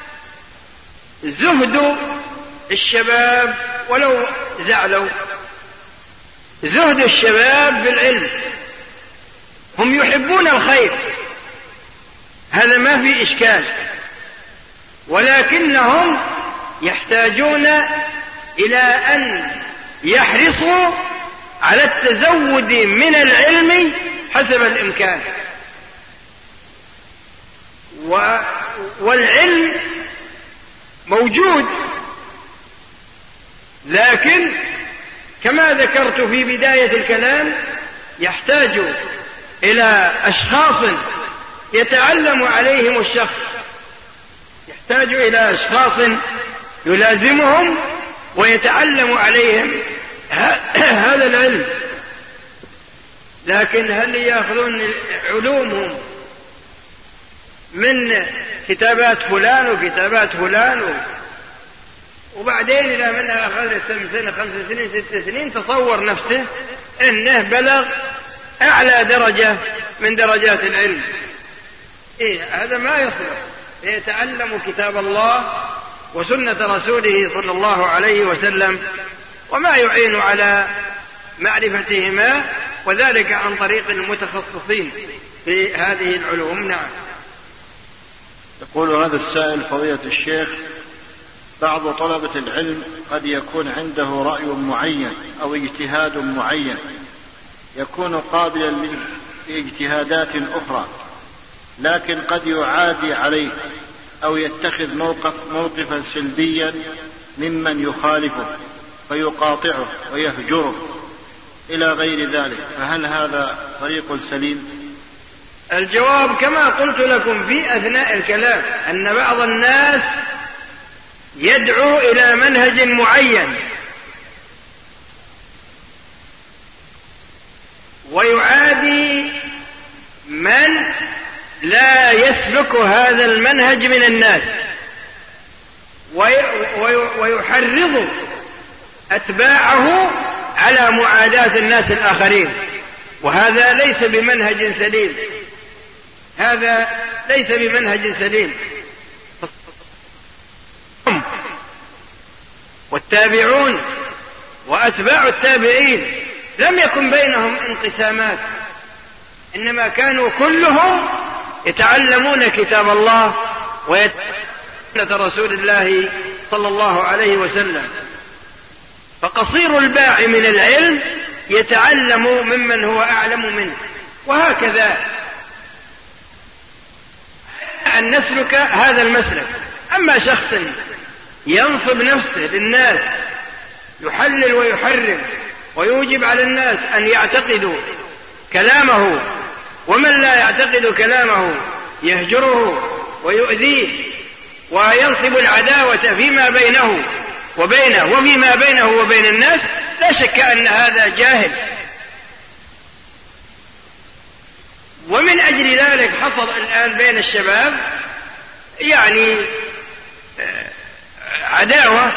زهد الشباب ولو زعلوا، زهد الشباب بالعلم. هم يحبون الخير، هذا ما في إشكال، ولكنهم يحتاجون إلى أن يحرصوا على التزود من العلم حسب الإمكان. والعلم موجود، لكن كما ذكرت في بداية الكلام يحتاج إلى أشخاص يتعلم عليهم الشخص، يحتاج إلى أشخاص يلازمهم ويتعلم عليهم هذا العلم. لكن هل يأخذون علومهم من كتابات فلان وكتابات فلان، وبعدين إذا منها أخذت سنة خمس سنين ست سنين تصور نفسه أنه بلغ أعلى درجة من درجات العلم. إيه هذا ما يصلح. يتعلم كتاب الله وسنة رسوله صلى الله عليه وسلم وما يعين على معرفتهما، وذلك عن طريق المتخصصين في هذه العلوم. نعم. يقول هذا السائل: فضيلة الشيخ، بعض طلبة العلم قد يكون عنده رأي معين أو اجتهاد معين يكون قابلا لاجتهادات أخرى، لكن قد يعادي عليه أو يتخذ موقف موقفا سلبيا ممن يخالفه فيقاطعه ويهجره إلى غير ذلك، فهل هذا طريق سليم؟ الجواب كما قلت لكم في أثناء الكلام أن بعض الناس يدعو إلى منهج معين ويعادي من لا يسلك هذا المنهج من الناس، ويحرض أتباعه على معاداة الناس الآخرين، وهذا ليس بمنهج سليم. هذا ليس بمنهج سليم. والتابعون وأتباع التابعين لم يكن بينهم انقسامات، إنما كانوا كلهم يتعلمون كتاب الله ويتعلمون رسول الله صلى الله عليه وسلم. فقصير الباع من العلم يتعلم ممن هو أعلم منه، وهكذا أن نسلك هذا المسلك. أما شخص ينصب نفسه للناس يحلل ويحرم ويوجب على الناس أن يعتقدوا كلامه، ومن لا يعتقد كلامه يهجره ويؤذيه وينصب العداوة فيما بينه وبينه وفيما بينه وبين الناس، لا شك أن هذا جاهل. ومن أجل ذلك حصل الآن بين الشباب يعني عداوة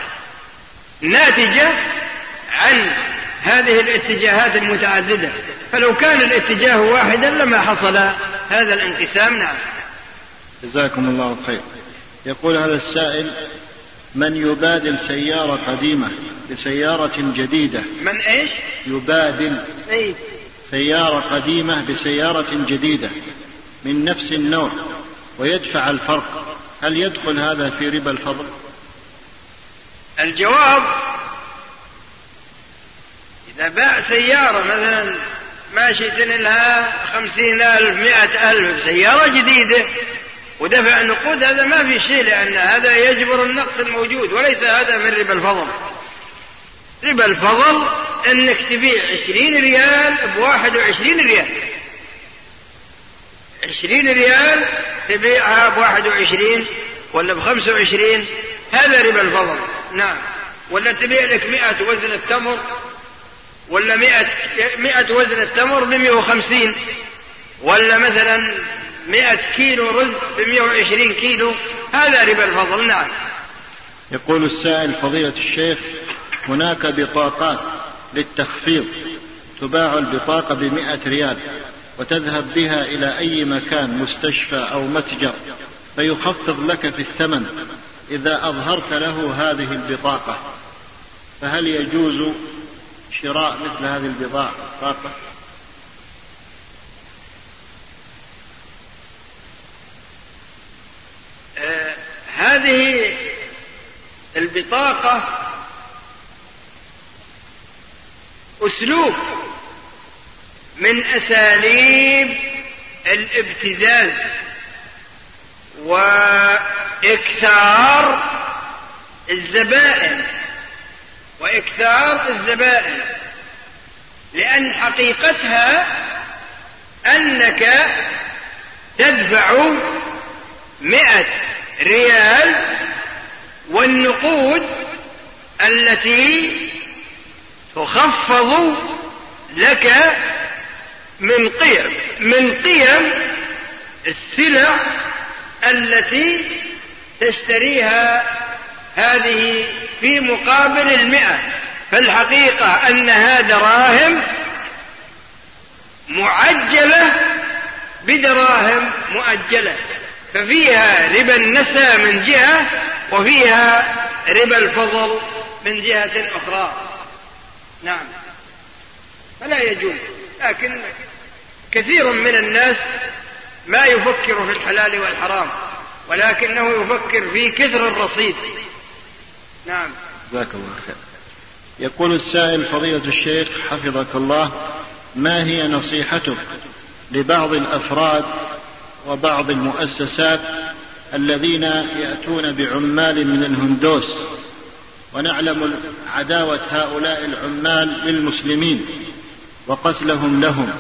ناتجة عن هذه الاتجاهات المتعددة، فلو كان الاتجاه واحدا لما حصل هذا الانقسام. نعم. جزاكم الله خير. يقول هذا السائل: من يبادل سيارة قديمة بسيارة جديدة؟ من ايش؟ يبادل أي؟ سيارة قديمة بسيارة جديدة من نفس النوع ويدفع الفرق، هل يدخل هذا في ربا الفضل؟ الجواب: إذا باع سيارة مثلا ماشي لها خمسين ألف مئة ألف سيارة جديدة ودفع النقود، هذا ما في شيء، لأن هذا يجبر النقص الموجود، وليس هذا من ربا الفضل. ربا الفضل أنك تبيع عشرين ريال بواحد وعشرين ريال، عشرين ريال تبيعها بواحد وعشرين ولا بخمسة وعشرين، هذا ربا الفضل. نعم. ولا تبيع لك مئة وزن التمر ولا مئة, مئة وزن التمر بمئة وخمسين، ولا مثلا مئة كيلو رز بمئة وعشرين كيلو، هذا ربا الفضل. نعم. يقول السائل: فضيلة الشيخ، هناك بطاقات للتخفيض تباع البطاقة بمئة ريال وتذهب بها إلى أي مكان مستشفى أو متجر فيخفض لك في الثمن إذا أظهرت له هذه البطاقة، فهل يجوز شراء مثل هذه البطاقة؟ آه هذه البطاقة أسلوب من أساليب الابتزاز وإكثار الزبائن وإكثار الزبائن لأن حقيقتها أنك تدفع مئة ريال والنقود التي تخفض لك من قيم من قيم السلع التي تشتريها هذه في مقابل المئة، فالحقيقة أنها دراهم معجلة بدراهم مؤجلة، ففيها ربا النسى من جهة وفيها ربا الفضل من جهة أخرى. نعم، فلا يجوز. لكن كثير من الناس ما يفكر في الحلال والحرام، ولكنه يفكر في كثر الرصيد. نعم، جزاك الله خير. يقول السائل: فضيلة الشيخ حفظك الله، ما هي نصيحتك لبعض الأفراد وبعض المؤسسات الذين يأتون بعمال من الهندوس، ونعلم عداوة هؤلاء العمال للمسلمين وقتلهم لهم؟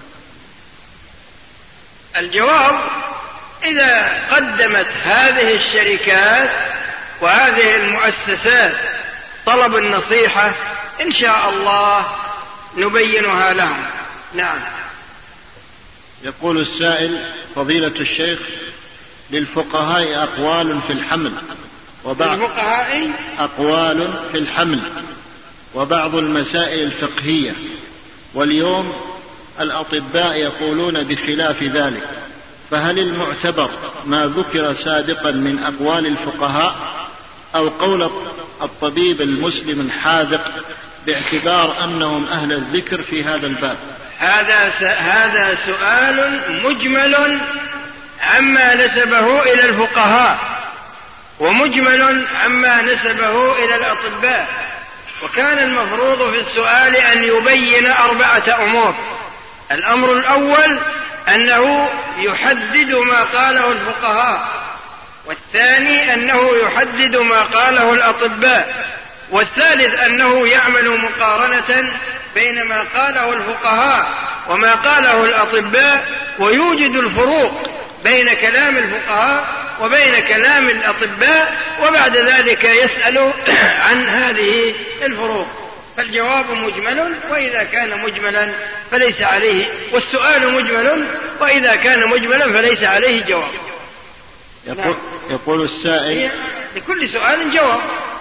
الجواب: إذا قدمت هذه الشركات وهذه المؤسسات طلب النصيحة إن شاء الله نبينها لهم. نعم. يقول السائل: فضيلة الشيخ، للفقهاء أقوال في الحمل وبعض الفقهاء أقوال في الحمل وبعض المسائل الفقهية، واليوم الأطباء يقولون بخلاف ذلك، فهل المعتبر ما ذكر سابقا من أقوال الفقهاء أو قول الطبيب المسلم الحاذق باعتبار أنهم أهل الذكر في هذا الباب؟ هذا هذا سؤال مجمل عما نسبه إلى الفقهاء، ومجمل عما نسبه إلى الأطباء، وكان المفروض في السؤال أن يبين أربعة أمور. الأمر الأول أنه يحدد ما قاله الفقهاء، والثاني أنه يحدد ما قاله الأطباء، والثالث أنه يعمل مقارنة بين ما قاله الفقهاء وما قاله الأطباء، ويوجد الفروق بين كلام الفقهاء وبين كلام الأطباء، وبعد ذلك يسأل عن هذه الفروق. فالجواب مجمل، وإذا كان مجملا فليس عليه، والسؤال مجمل، وإذا كان مجملا فليس عليه جواب. يقول, يقول السائل: لكل سؤال جواب.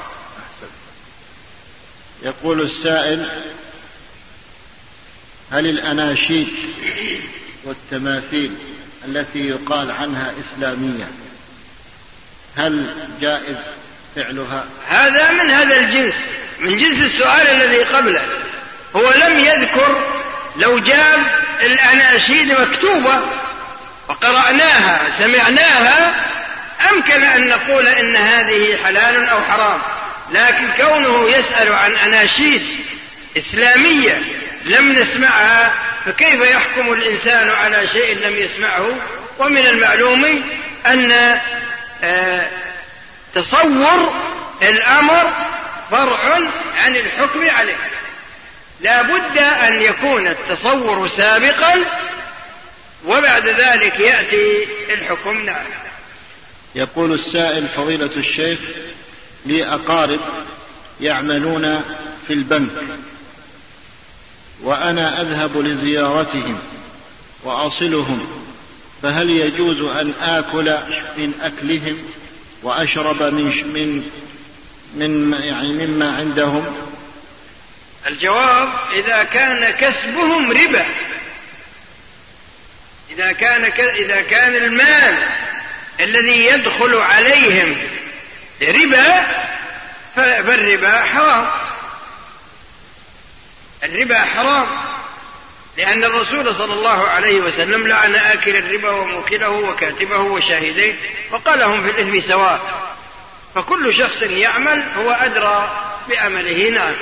يقول السائل: هل الأناشيد والتماثيل التي يقال عنها إسلامية هل جائز فعلها؟ هذا من هذا الجنس، من جنس السؤال الذي قبله. هو لم يذكر لو جاب الأناشيد مكتوبة وقرأناها سمعناها أمكن أن نقول إن هذه حلال أو حرام، لكن كونه يسأل عن أناشيد إسلامية لم نسمعها، فكيف يحكم الإنسان على شيء لم يسمعه؟ ومن المعلوم أن تصور الأمر فرع عن الحكم عليه، لا بد أن يكون التصور سابقا وبعد ذلك يأتي الحكم. نعم. يقول السائل: فضيلة الشيخ، لي أقارب يعملون في البنك، وأنا أذهب لزيارتهم وأصلهم، فهل يجوز أن آكل من أكلهم وأشرب من من من يعني مما عندهم؟ الجواب: إذا كان كسبهم ربا، إذا كان إذا كان المال الذي يدخل عليهم ربا فالربا حرام. الربا حرام، لأن الرسول صلى الله عليه وسلم لعن آكل الربا وموكله وكاتبه وشاهديه وقال هم في الإثم سواء، فكل شخص يعمل هو أدرى بعمله. نعم.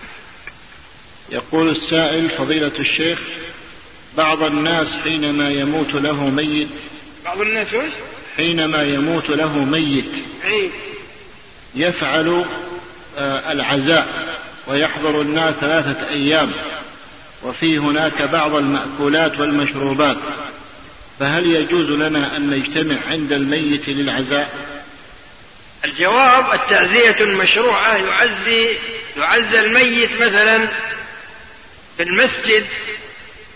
يقول السائل: فضيلة الشيخ، بعض الناس حينما يموت له ميت بعض الناس حينما يموت له ميت يفعل العزاء ويحضر الناس ثلاثة أيام، وفي هناك بعض المأكولات والمشروبات، فهل يجوز لنا أن نجتمع عند الميت للعزاء؟ الجواب: التعزية المشروعة، يعزي يعزى الميت مثلا في المسجد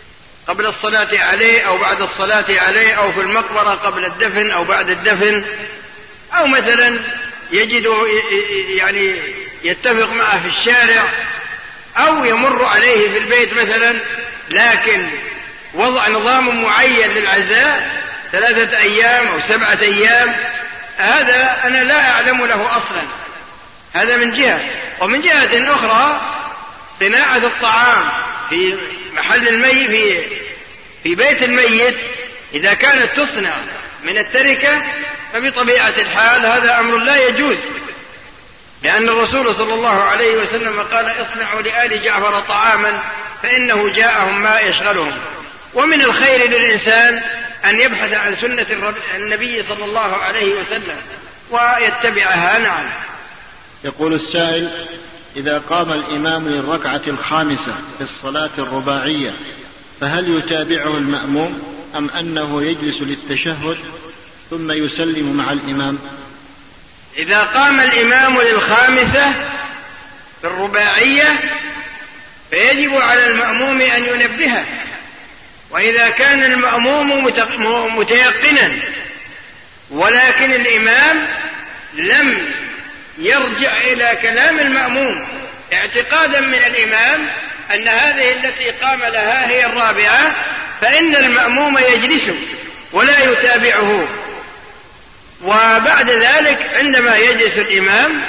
قبل الصلاة عليه أو بعد الصلاة عليه، أو في المقبرة قبل الدفن أو بعد الدفن، أو مثلا يجده يعني يتفق معه في الشارع أو يمر عليه في البيت مثلا، لكن وضع نظام معين للعزاء ثلاثة أيام أو سبعة أيام، هذا أنا لا أعلم له أصلا. هذا من جهة. ومن جهة أخرى صناعة الطعام في محل الميت في, في بيت الميت إذا كانت تصنع من التركة فبطبيعة الحال هذا أمر لا يجوز، لأن الرسول صلى الله عليه وسلم قال اصنعوا لآل جعفر طعاما فإنه جاءهم ما يشغلهم. ومن الخير للإنسان أن يبحث عن سنة النبي صلى الله عليه وسلم ويتبعها. نعم. يقول السائل: إذا قام الإمام للركعة الخامسة في الصلاة الرباعية فهل يتابعه المأموم أم أنه يجلس للتشهد ثم يسلم مع الإمام؟ إذا قام الإمام للخامسة في الرباعية فيجب على المأموم أن ينبهه، وإذا كان المأموم متيقنا ولكن الإمام لم يرجع إلى كلام المأموم اعتقادا من الإمام أن هذه التي قام لها هي الرابعة، فإن المأموم يجلس ولا يتابعه، وبعد ذلك عندما يجلس الإمام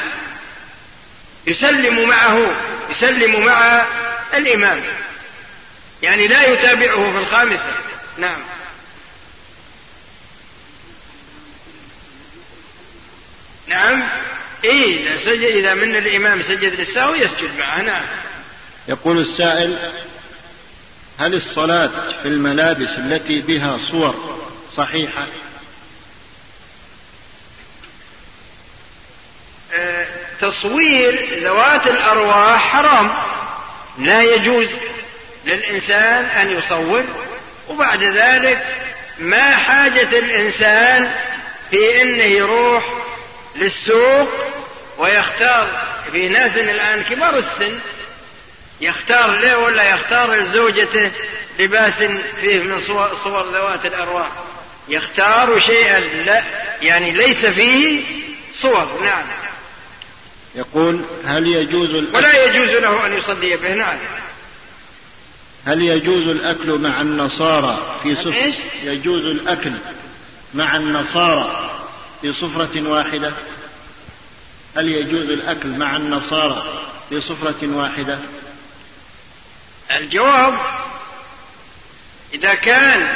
يسلم معه يسلم مع الإمام، يعني لا يتابعه في الخامسة. نعم. نعم. إيه إذا سجد إذا من الإمام سجد للسهو يسجد معه. نعم. يقول السائل: هل الصلاة في الملابس التي بها صور صحيحة؟ أه تصوير ذوات الأرواح حرام، لا يجوز للإنسان أن يصور. وبعد ذلك ما حاجة الإنسان في أنه يروح للسوق ويختار، في ناس الآن كبار السن يختار له ولا يختار لزوجته لباس فيه من صور ذوات الأرواح، يختار شيئا لا يعني ليس فيه صور. نعم. يقول: هل يجوز الأكل ولا يجوز له أن يصلي به. نعم. هل يجوز الأكل مع النصارى في صفرة يجوز الأكل مع النصارى في صفرة واحدة؟ هل يجوز الأكل مع النصارى في صفرة واحدة؟ الجواب: إذا كان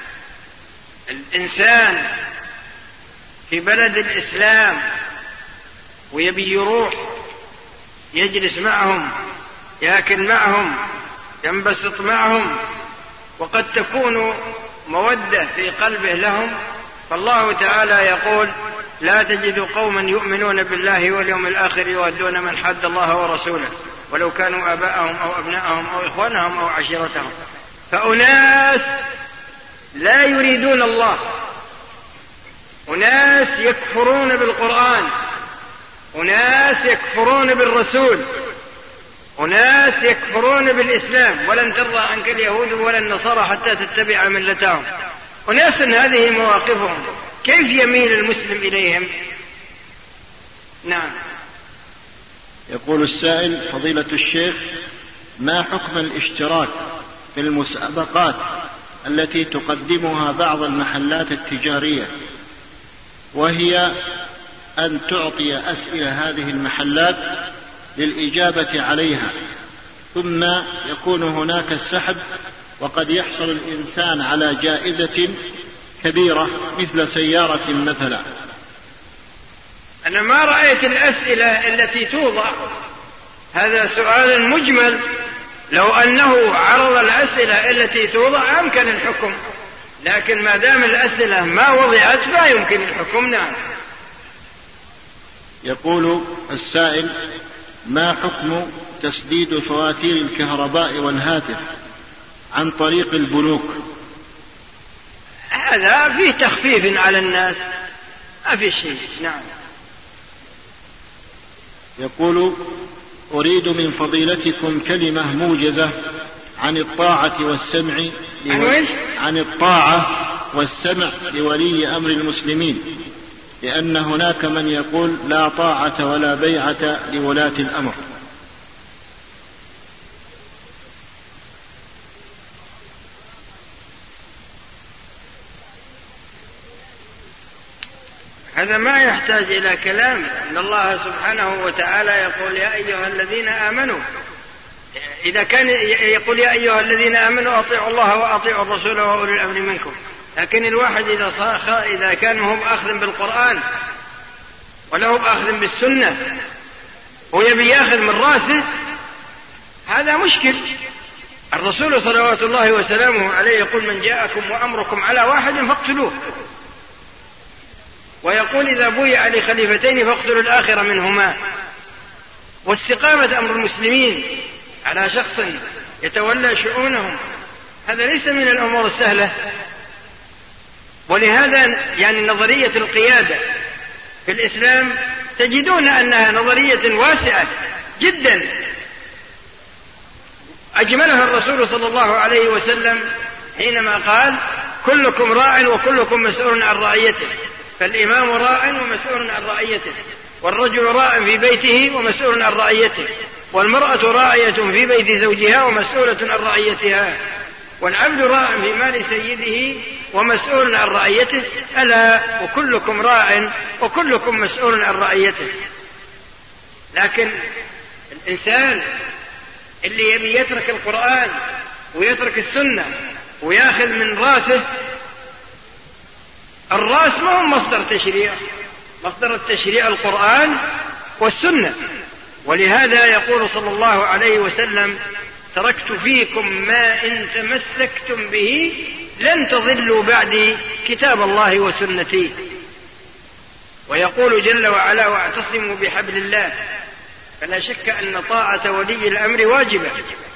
الإنسان في بلد الإسلام ويبي يروح يجلس معهم يأكل معهم ينبسط معهم وقد تكون مودة في قلبه لهم، فالله تعالى يقول: لا تجد قوما يؤمنون بالله واليوم الآخر يودون من حد الله ورسوله ولو كانوا آباءهم أو أبناءهم أو إخوانهم أو عشيرتهم. فأناس لا يريدون الله، أناس يكفرون بالقرآن، أناس يكفرون بالرسول، أناس يكفرون بالإسلام، ولن ترضى عنك اليهود ولا النصارى حتى تتبع ملتهم. أناس هذه مواقفهم، كيف يميل المسلم إليهم؟ نعم. يقول السائل: فضيلة الشيخ، ما حكم الاشتراك في المسابقات التي تقدمها بعض المحلات التجارية، وهي أن تعطي أسئلة هذه المحلات للإجابة عليها ثم يكون هناك السحب، وقد يحصل الإنسان على جائزة كبيرة مثل سيارة مثلا؟ أنا ما رأيت الأسئلة التي توضع، هذا سؤال مجمل، لو أنه عرض الأسئلة التي توضع أمكن الحكم، لكن ما دام الأسئلة ما وضعت لا يمكن الحكم. نعم. يقول السائل: ما حكم تسديد فواتير الكهرباء والهاتف عن طريق البنوك؟ هذا فيه تخفيف على الناس، ما في شيء. نعم. يقول: أريد من فضيلتكم كلمة موجزة عن الطاعة والسمع لولي عن الطاعة والسمع لولي أمر المسلمين، لأن هناك من يقول لا طاعة ولا بيعة لولاة الأمر. هذا ما يحتاج إلى كلام، أن الله سبحانه وتعالى يقول يا أيها الذين آمنوا، إذا كان يقول يا أيها الذين آمنوا أطيعوا الله وأطيعوا الرسول وأولي الأمر منكم، لكن الواحد إذا صاخ إذا كان هم أخذ بالقرآن وله أخذ بالسنة ويبي يأخذ من رأسه، هذا مشكل. الرسول صلوات الله وسلامه عليه يقول من جاءكم وأمركم على واحد فاقتلوه، ويقول إذا بويع لخليفتين فاقتلوا الآخر منهما. واستقامة أمر المسلمين على شخص يتولى شؤونهم هذا ليس من الأمور السهلة. ولهذا يعني نظرية القيادة في الإسلام تجدون أنها نظرية واسعة جدا، أجملها الرسول صلى الله عليه وسلم حينما قال كلكم راع وكلكم مسؤول عن رعيته، فالإمام راع ومسؤول عن رعيته، والرجل راع في بيته ومسؤول عن رعيته، والمرأة راعية في بيت زوجها ومسؤولة عن رعيتها، والعبد راع في مال سيده ومسؤول عن رعيته، ألا وكلكم راع وكلكم مسؤول عن رعيته. لكن الإنسان اللي يبي يترك القرآن ويترك السنة ويأخذ من راسه، الراس ما هو مصدر تشريع، مصدر التشريع القرآن والسنة. ولهذا يقول صلى الله عليه وسلم تركت فيكم ما إن تمسكتم به لن تضلوا بعدي كتاب الله وسنتي. ويقول جل وعلا واعتصموا بحبل الله، فلا شك أن طاعة ولي الأمر واجبة،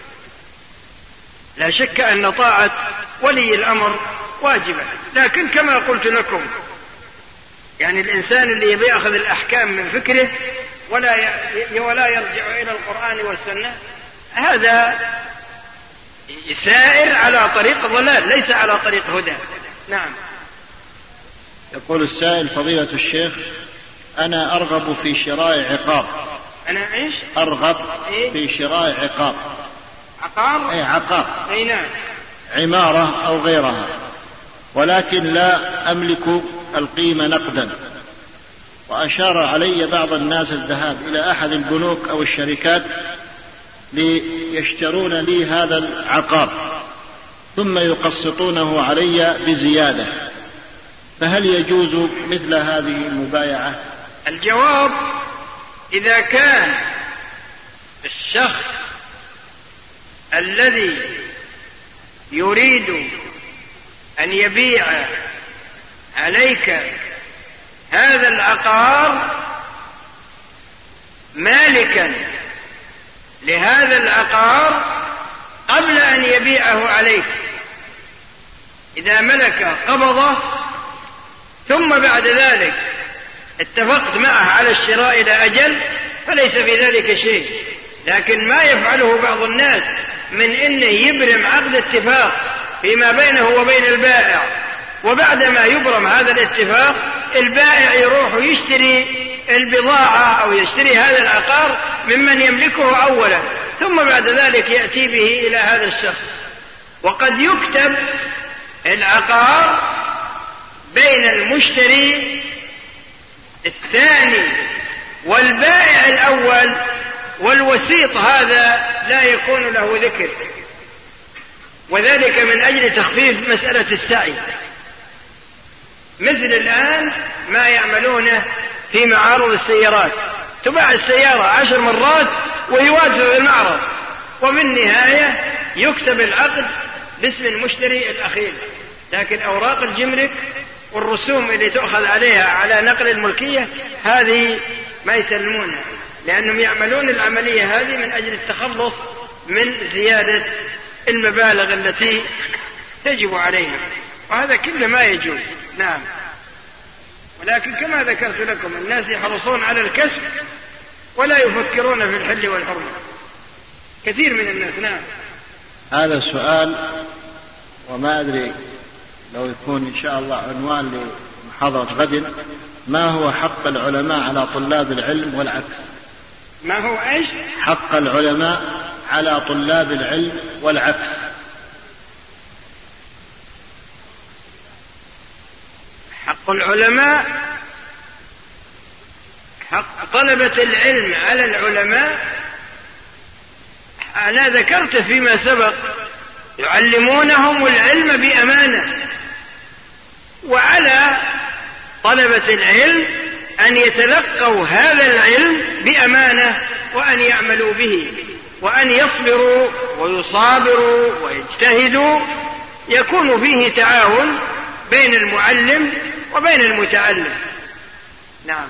لا شك أن طاعة ولي الأمر واجبة. لكن كما قلت لكم يعني الإنسان اللي يبي يأخذ الأحكام من فكره ولا ولا يرجع إلى القرآن والسنة، هذا سائر على طريق ضلال ليس على طريق هدى. نعم. يقول السائل فضيلة الشيخ أنا أرغب في شراء عقار. أنا إيش؟ أرغب إيه؟ في شراء عقار. عقار؟ أي عقار. أي نعم. عمارة أو غيرها، ولكن لا أملك القيمة نقدا، وأشار علي بعض الناس الذهاب إلى أحد البنوك أو الشركات ليشترون لي هذا العقار ثم يقسطونه علي بزيادة، فهل يجوز مثل هذه المبايعة؟ الجواب إذا كان الشخص الذي يريد أن يبيع عليك هذا العقار مالكا لهذا العقار قبل أن يبيعه عليك، إذا ملك قبضه ثم بعد ذلك اتفقت معه على الشراء إلى أجل فليس في ذلك شيء. لكن ما يفعله بعض الناس من إنه يبرم عقد اتفاق فيما بينه وبين البائع، وبعدما يبرم هذا الاتفاق البائع يروح ويشتري البضاعة أو يشتري هذا العقار ممن يملكه أولا، ثم بعد ذلك يأتي به إلى هذا الشخص. وقد يكتب العقار بين المشتري الثاني والبائع الأول، والوسيط هذا لا يكون له ذكر، وذلك من أجل تخفيف مسألة السعي، مثل الآن ما يعملونه في معارض السيارات، تباع السيارة عشر مرات ويوافق المعرض، وفي النهاية يكتب العقد باسم المشتري الأخير، لكن أوراق الجمرك والرسوم اللي تؤخذ عليها على نقل الملكية هذه ما يسلمونها، لأنهم يعملون العملية هذه من أجل التخلص من زيادة المبالغ التي تجب عليهم، وهذا كله ما يجوز. نعم. ولكن كما ذكرت لكم الناس يحرصون على الكسب ولا يفكرون في الحل والحرمة، كثير من الناس. نعم. هذا سؤال وما أدري لو يكون إن شاء الله عنوان لمحاضرة غد، ما هو حق العلماء على طلاب العلم والعكس؟ ما هو إيش؟ حق العلماء على طلاب العلم والعكس. حق العلماء، حق طلبة العلم على العلماء أنا ذكرت فيما سبق، يعلمونهم العلم بأمانة، وعلى طلبة العلم أن يتلقوا هذا العلم بأمانة وأن يعملوا به وأن يصبروا ويصابروا ويجتهدوا، يكون فيه تعاون بين المعلم وبين المتعلم. نعم.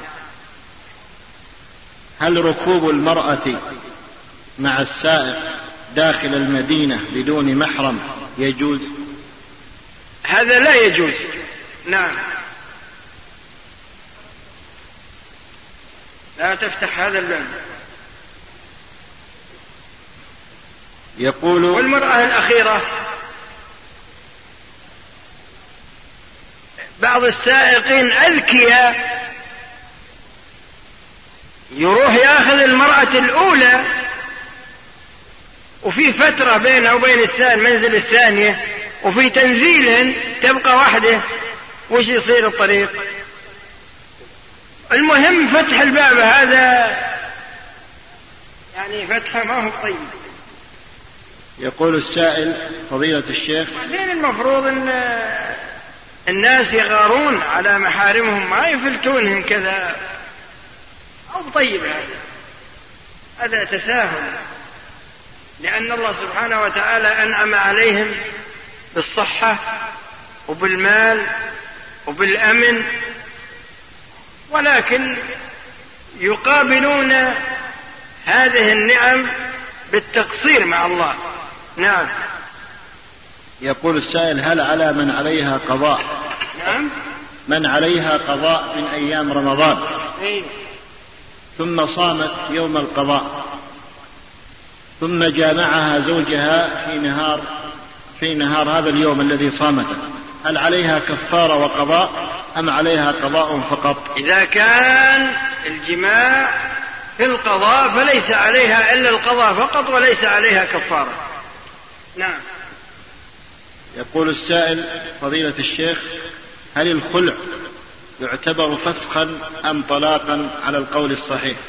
هل ركوب المرأة مع السائق داخل المدينة بدون محرم يجوز؟ هذا لا يجوز. نعم، لا تفتح هذا الباب. يقول والمرأة الأخيرة، بعض السائقين أذكياء يروح يأخذ المرأة الأولى وفي فترة بينها وبين الثاني منزل الثانية، وفي تنزيل تبقى واحدة، وش يصير الطريق؟ المهم فتح الباب هذا يعني فتحه ما هو طيب. يقول السائل فضيلة الشيخ، بعدين المفروض ان الناس يغارون على محارمهم، ما يفلتونهم كذا، أو طيب هذا هذا تساهل، لأن الله سبحانه وتعالى أنعم عليهم بالصحة وبالمال وبالأمن، ولكن يقابلون هذه النعم بالتقصير مع الله. نعم. يقول السائل هل على من عليها قضاء؟ نعم. من عليها قضاء من أيام رمضان إيه؟ ثم صامت يوم القضاء ثم جامعها زوجها في نهار في نهار هذا اليوم الذي صامته، هل عليها كفارة وقضاء أم عليها قضاء فقط؟ إذا كان الجماع في القضاء فليس عليها إلا القضاء فقط وليس عليها كفارة. نعم. يقول السائل فضيلة الشيخ هل الخلع يعتبر فسخا أم طلاقا على القول الصحيح؟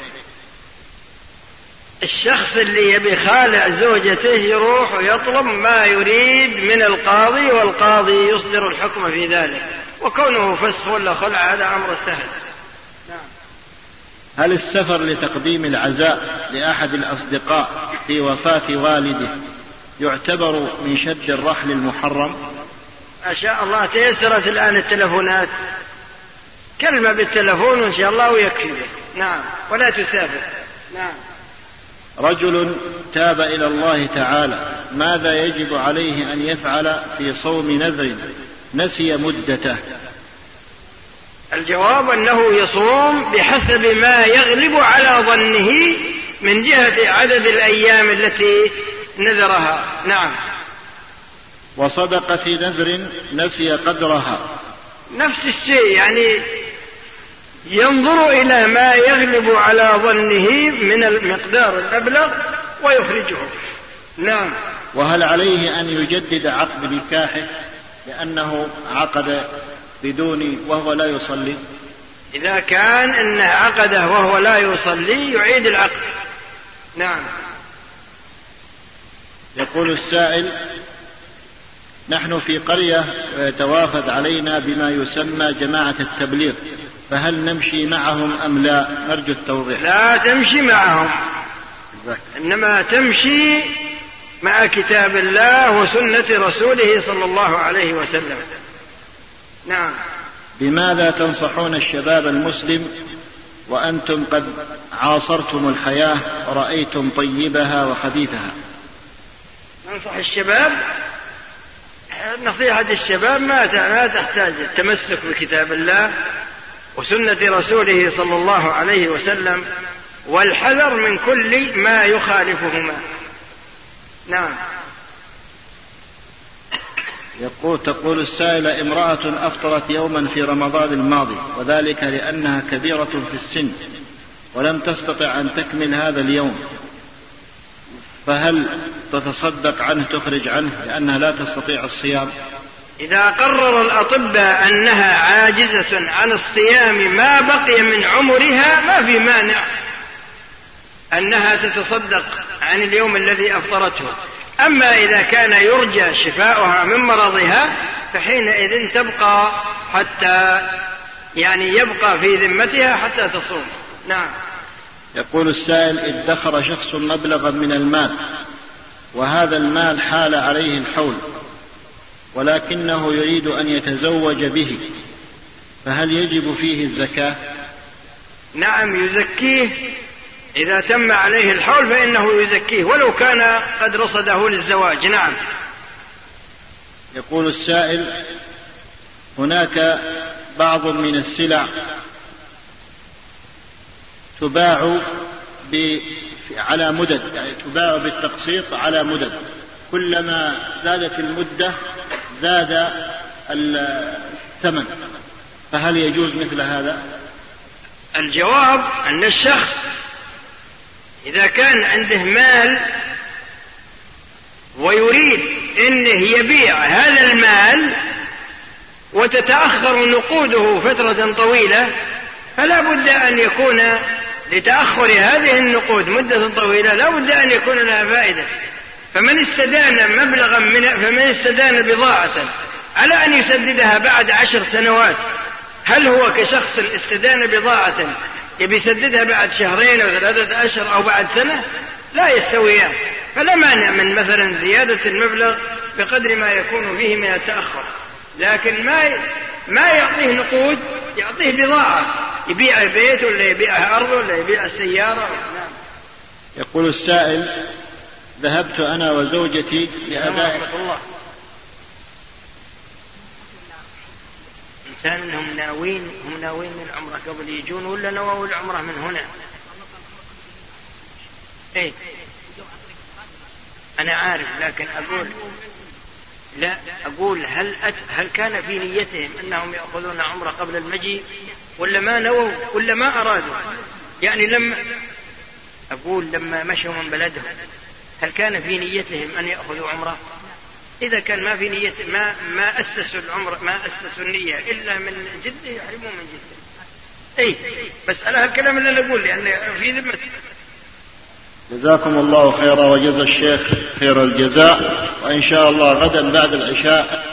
الشخص اللي يبي خالع زوجته يروح ويطلب ما يريد من القاضي، والقاضي يصدر الحكم في ذلك، وكونه فسخ ولا خلع هذا أمر سهل. نعم. هل السفر لتقديم العزاء لأحد الأصدقاء في وفاة والده يعتبر من شد الرحل المحرم؟ ما شاء الله تيسرت الآن التلفونات، كلمة بالتلفون وإن شاء الله ويكفي. نعم. ولا تسافر. نعم. رجل تاب إلى الله تعالى، ماذا يجب عليه أن يفعل في صوم نذر نسي مدته؟ الجواب أنه يصوم بحسب ما يغلب على ظنه من جهة عدد الأيام التي نذرها. نعم. وصدق في نذر نسي قدرها؟ نفس الشيء، يعني ينظر إلى ما يغلب على ظنه من المقدار الأبلغ ويخرجه. نعم. وهل عليه أن يجدد عقد نكاحه لأنه عقد بدون وهو لا يصلي؟ إذا كان إنه عقده وهو لا يصلي يعيد العقد. نعم. يقول السائل نحن في قرية توافد علينا بما يسمى جماعة التبليغ، فهل نمشي معهم أم لا؟ نرجو التوضيح. لا تمشي معهم، إنما تمشي مع كتاب الله وسنة رسوله صلى الله عليه وسلم. نعم. بماذا تنصحون الشباب المسلم وأنتم قد عاصرتم الحياة ورأيتم طيبها وخبيثها؟ ننصح الشباب، نصيحة الشباب ما تحتاج التمسك بكتاب الله وسنة رسوله صلى الله عليه وسلم، والحذر من كل ما يخالفهما. نعم. يقول تقول السائلة: امرأة أفطرت يوما في رمضان الماضي، وذلك لأنها كبيرة في السن ولم تستطع أن تكمل هذا اليوم، فهل تتصدق عنه تخرج عنه لأنها لا تستطيع الصيام؟ إذا قرر الأطباء أنها عاجزة عن الصيام ما بقي من عمرها ما في مانع أنها تتصدق عن اليوم الذي أفطرته. أما إذا كان يرجى شفاؤها من مرضها فحينئذ تبقى حتى يعني يبقى في ذمتها حتى تصوم. نعم. يقول السائل: ادخر شخص مبلغا من المال وهذا المال حال عليه الحول ولكنه يريد أن يتزوج به، فهل يجب فيه الزكاة؟ نعم يزكيه إذا تم عليه الحول فإنه يزكيه ولو كان قد رصده للزواج. نعم. يقول السائل: هناك بعض من السلع تباع على مدد، يعني تباع بالتقسيط على مدد، كلما زادت المدة زاد الثمن، فهل يجوز مثل هذا؟ الجواب أن الشخص إذا كان عنده مال ويريد أنه يبيع هذا المال وتتأخر نقوده فترة طويلة فلا بد أن يكون لتأخر هذه النقود مدة طويلة لا بد أن يكون لها فائدة. فمن استدان مبلغا من فمن استدان بضاعة على أن يسددها بعد عشر سنوات، هل هو كشخص استدان بضاعة يبي يسددها بعد شهرين أو ثلاثة أشهر أو بعد سنة؟ لا يستويان. فلا مانع من مثلا زيادة المبلغ بقدر ما يكون فيه من التأخر، لكن ما ما يعطيه نقود، يعطيه بضاعة يبيع بيت ولا يبيع أرض ولا يبيع سيارة. نعم. يقول السائل: ذهبت أنا وزوجتي لأداء إنسان هم ناوين هم ناوين من العمرة قبل يجون ولا نووا العمرة من هنا؟ إيه أنا عارف، لكن أقول لا أقول هل أت... هل كان في نيتهم أنهم يأخذون عمرة قبل المجيء ولا ما نووا ولا ما أرادوا؟ يعني لما أقول لما مشوا من بلدهم هل كان في نيتهم أن يأخذوا عمرة؟ إذا كان ما في نية ما ما أسسوا العمرة ما أسسوا النية إلا من جدة يحرمون من جدة. أي بس أنا هالكلام اللي أنا أقول لأن في ذمة. جزاكم الله خيرا وجزا الشيخ خير الجزاء، وإن شاء الله غدا بعد العشاء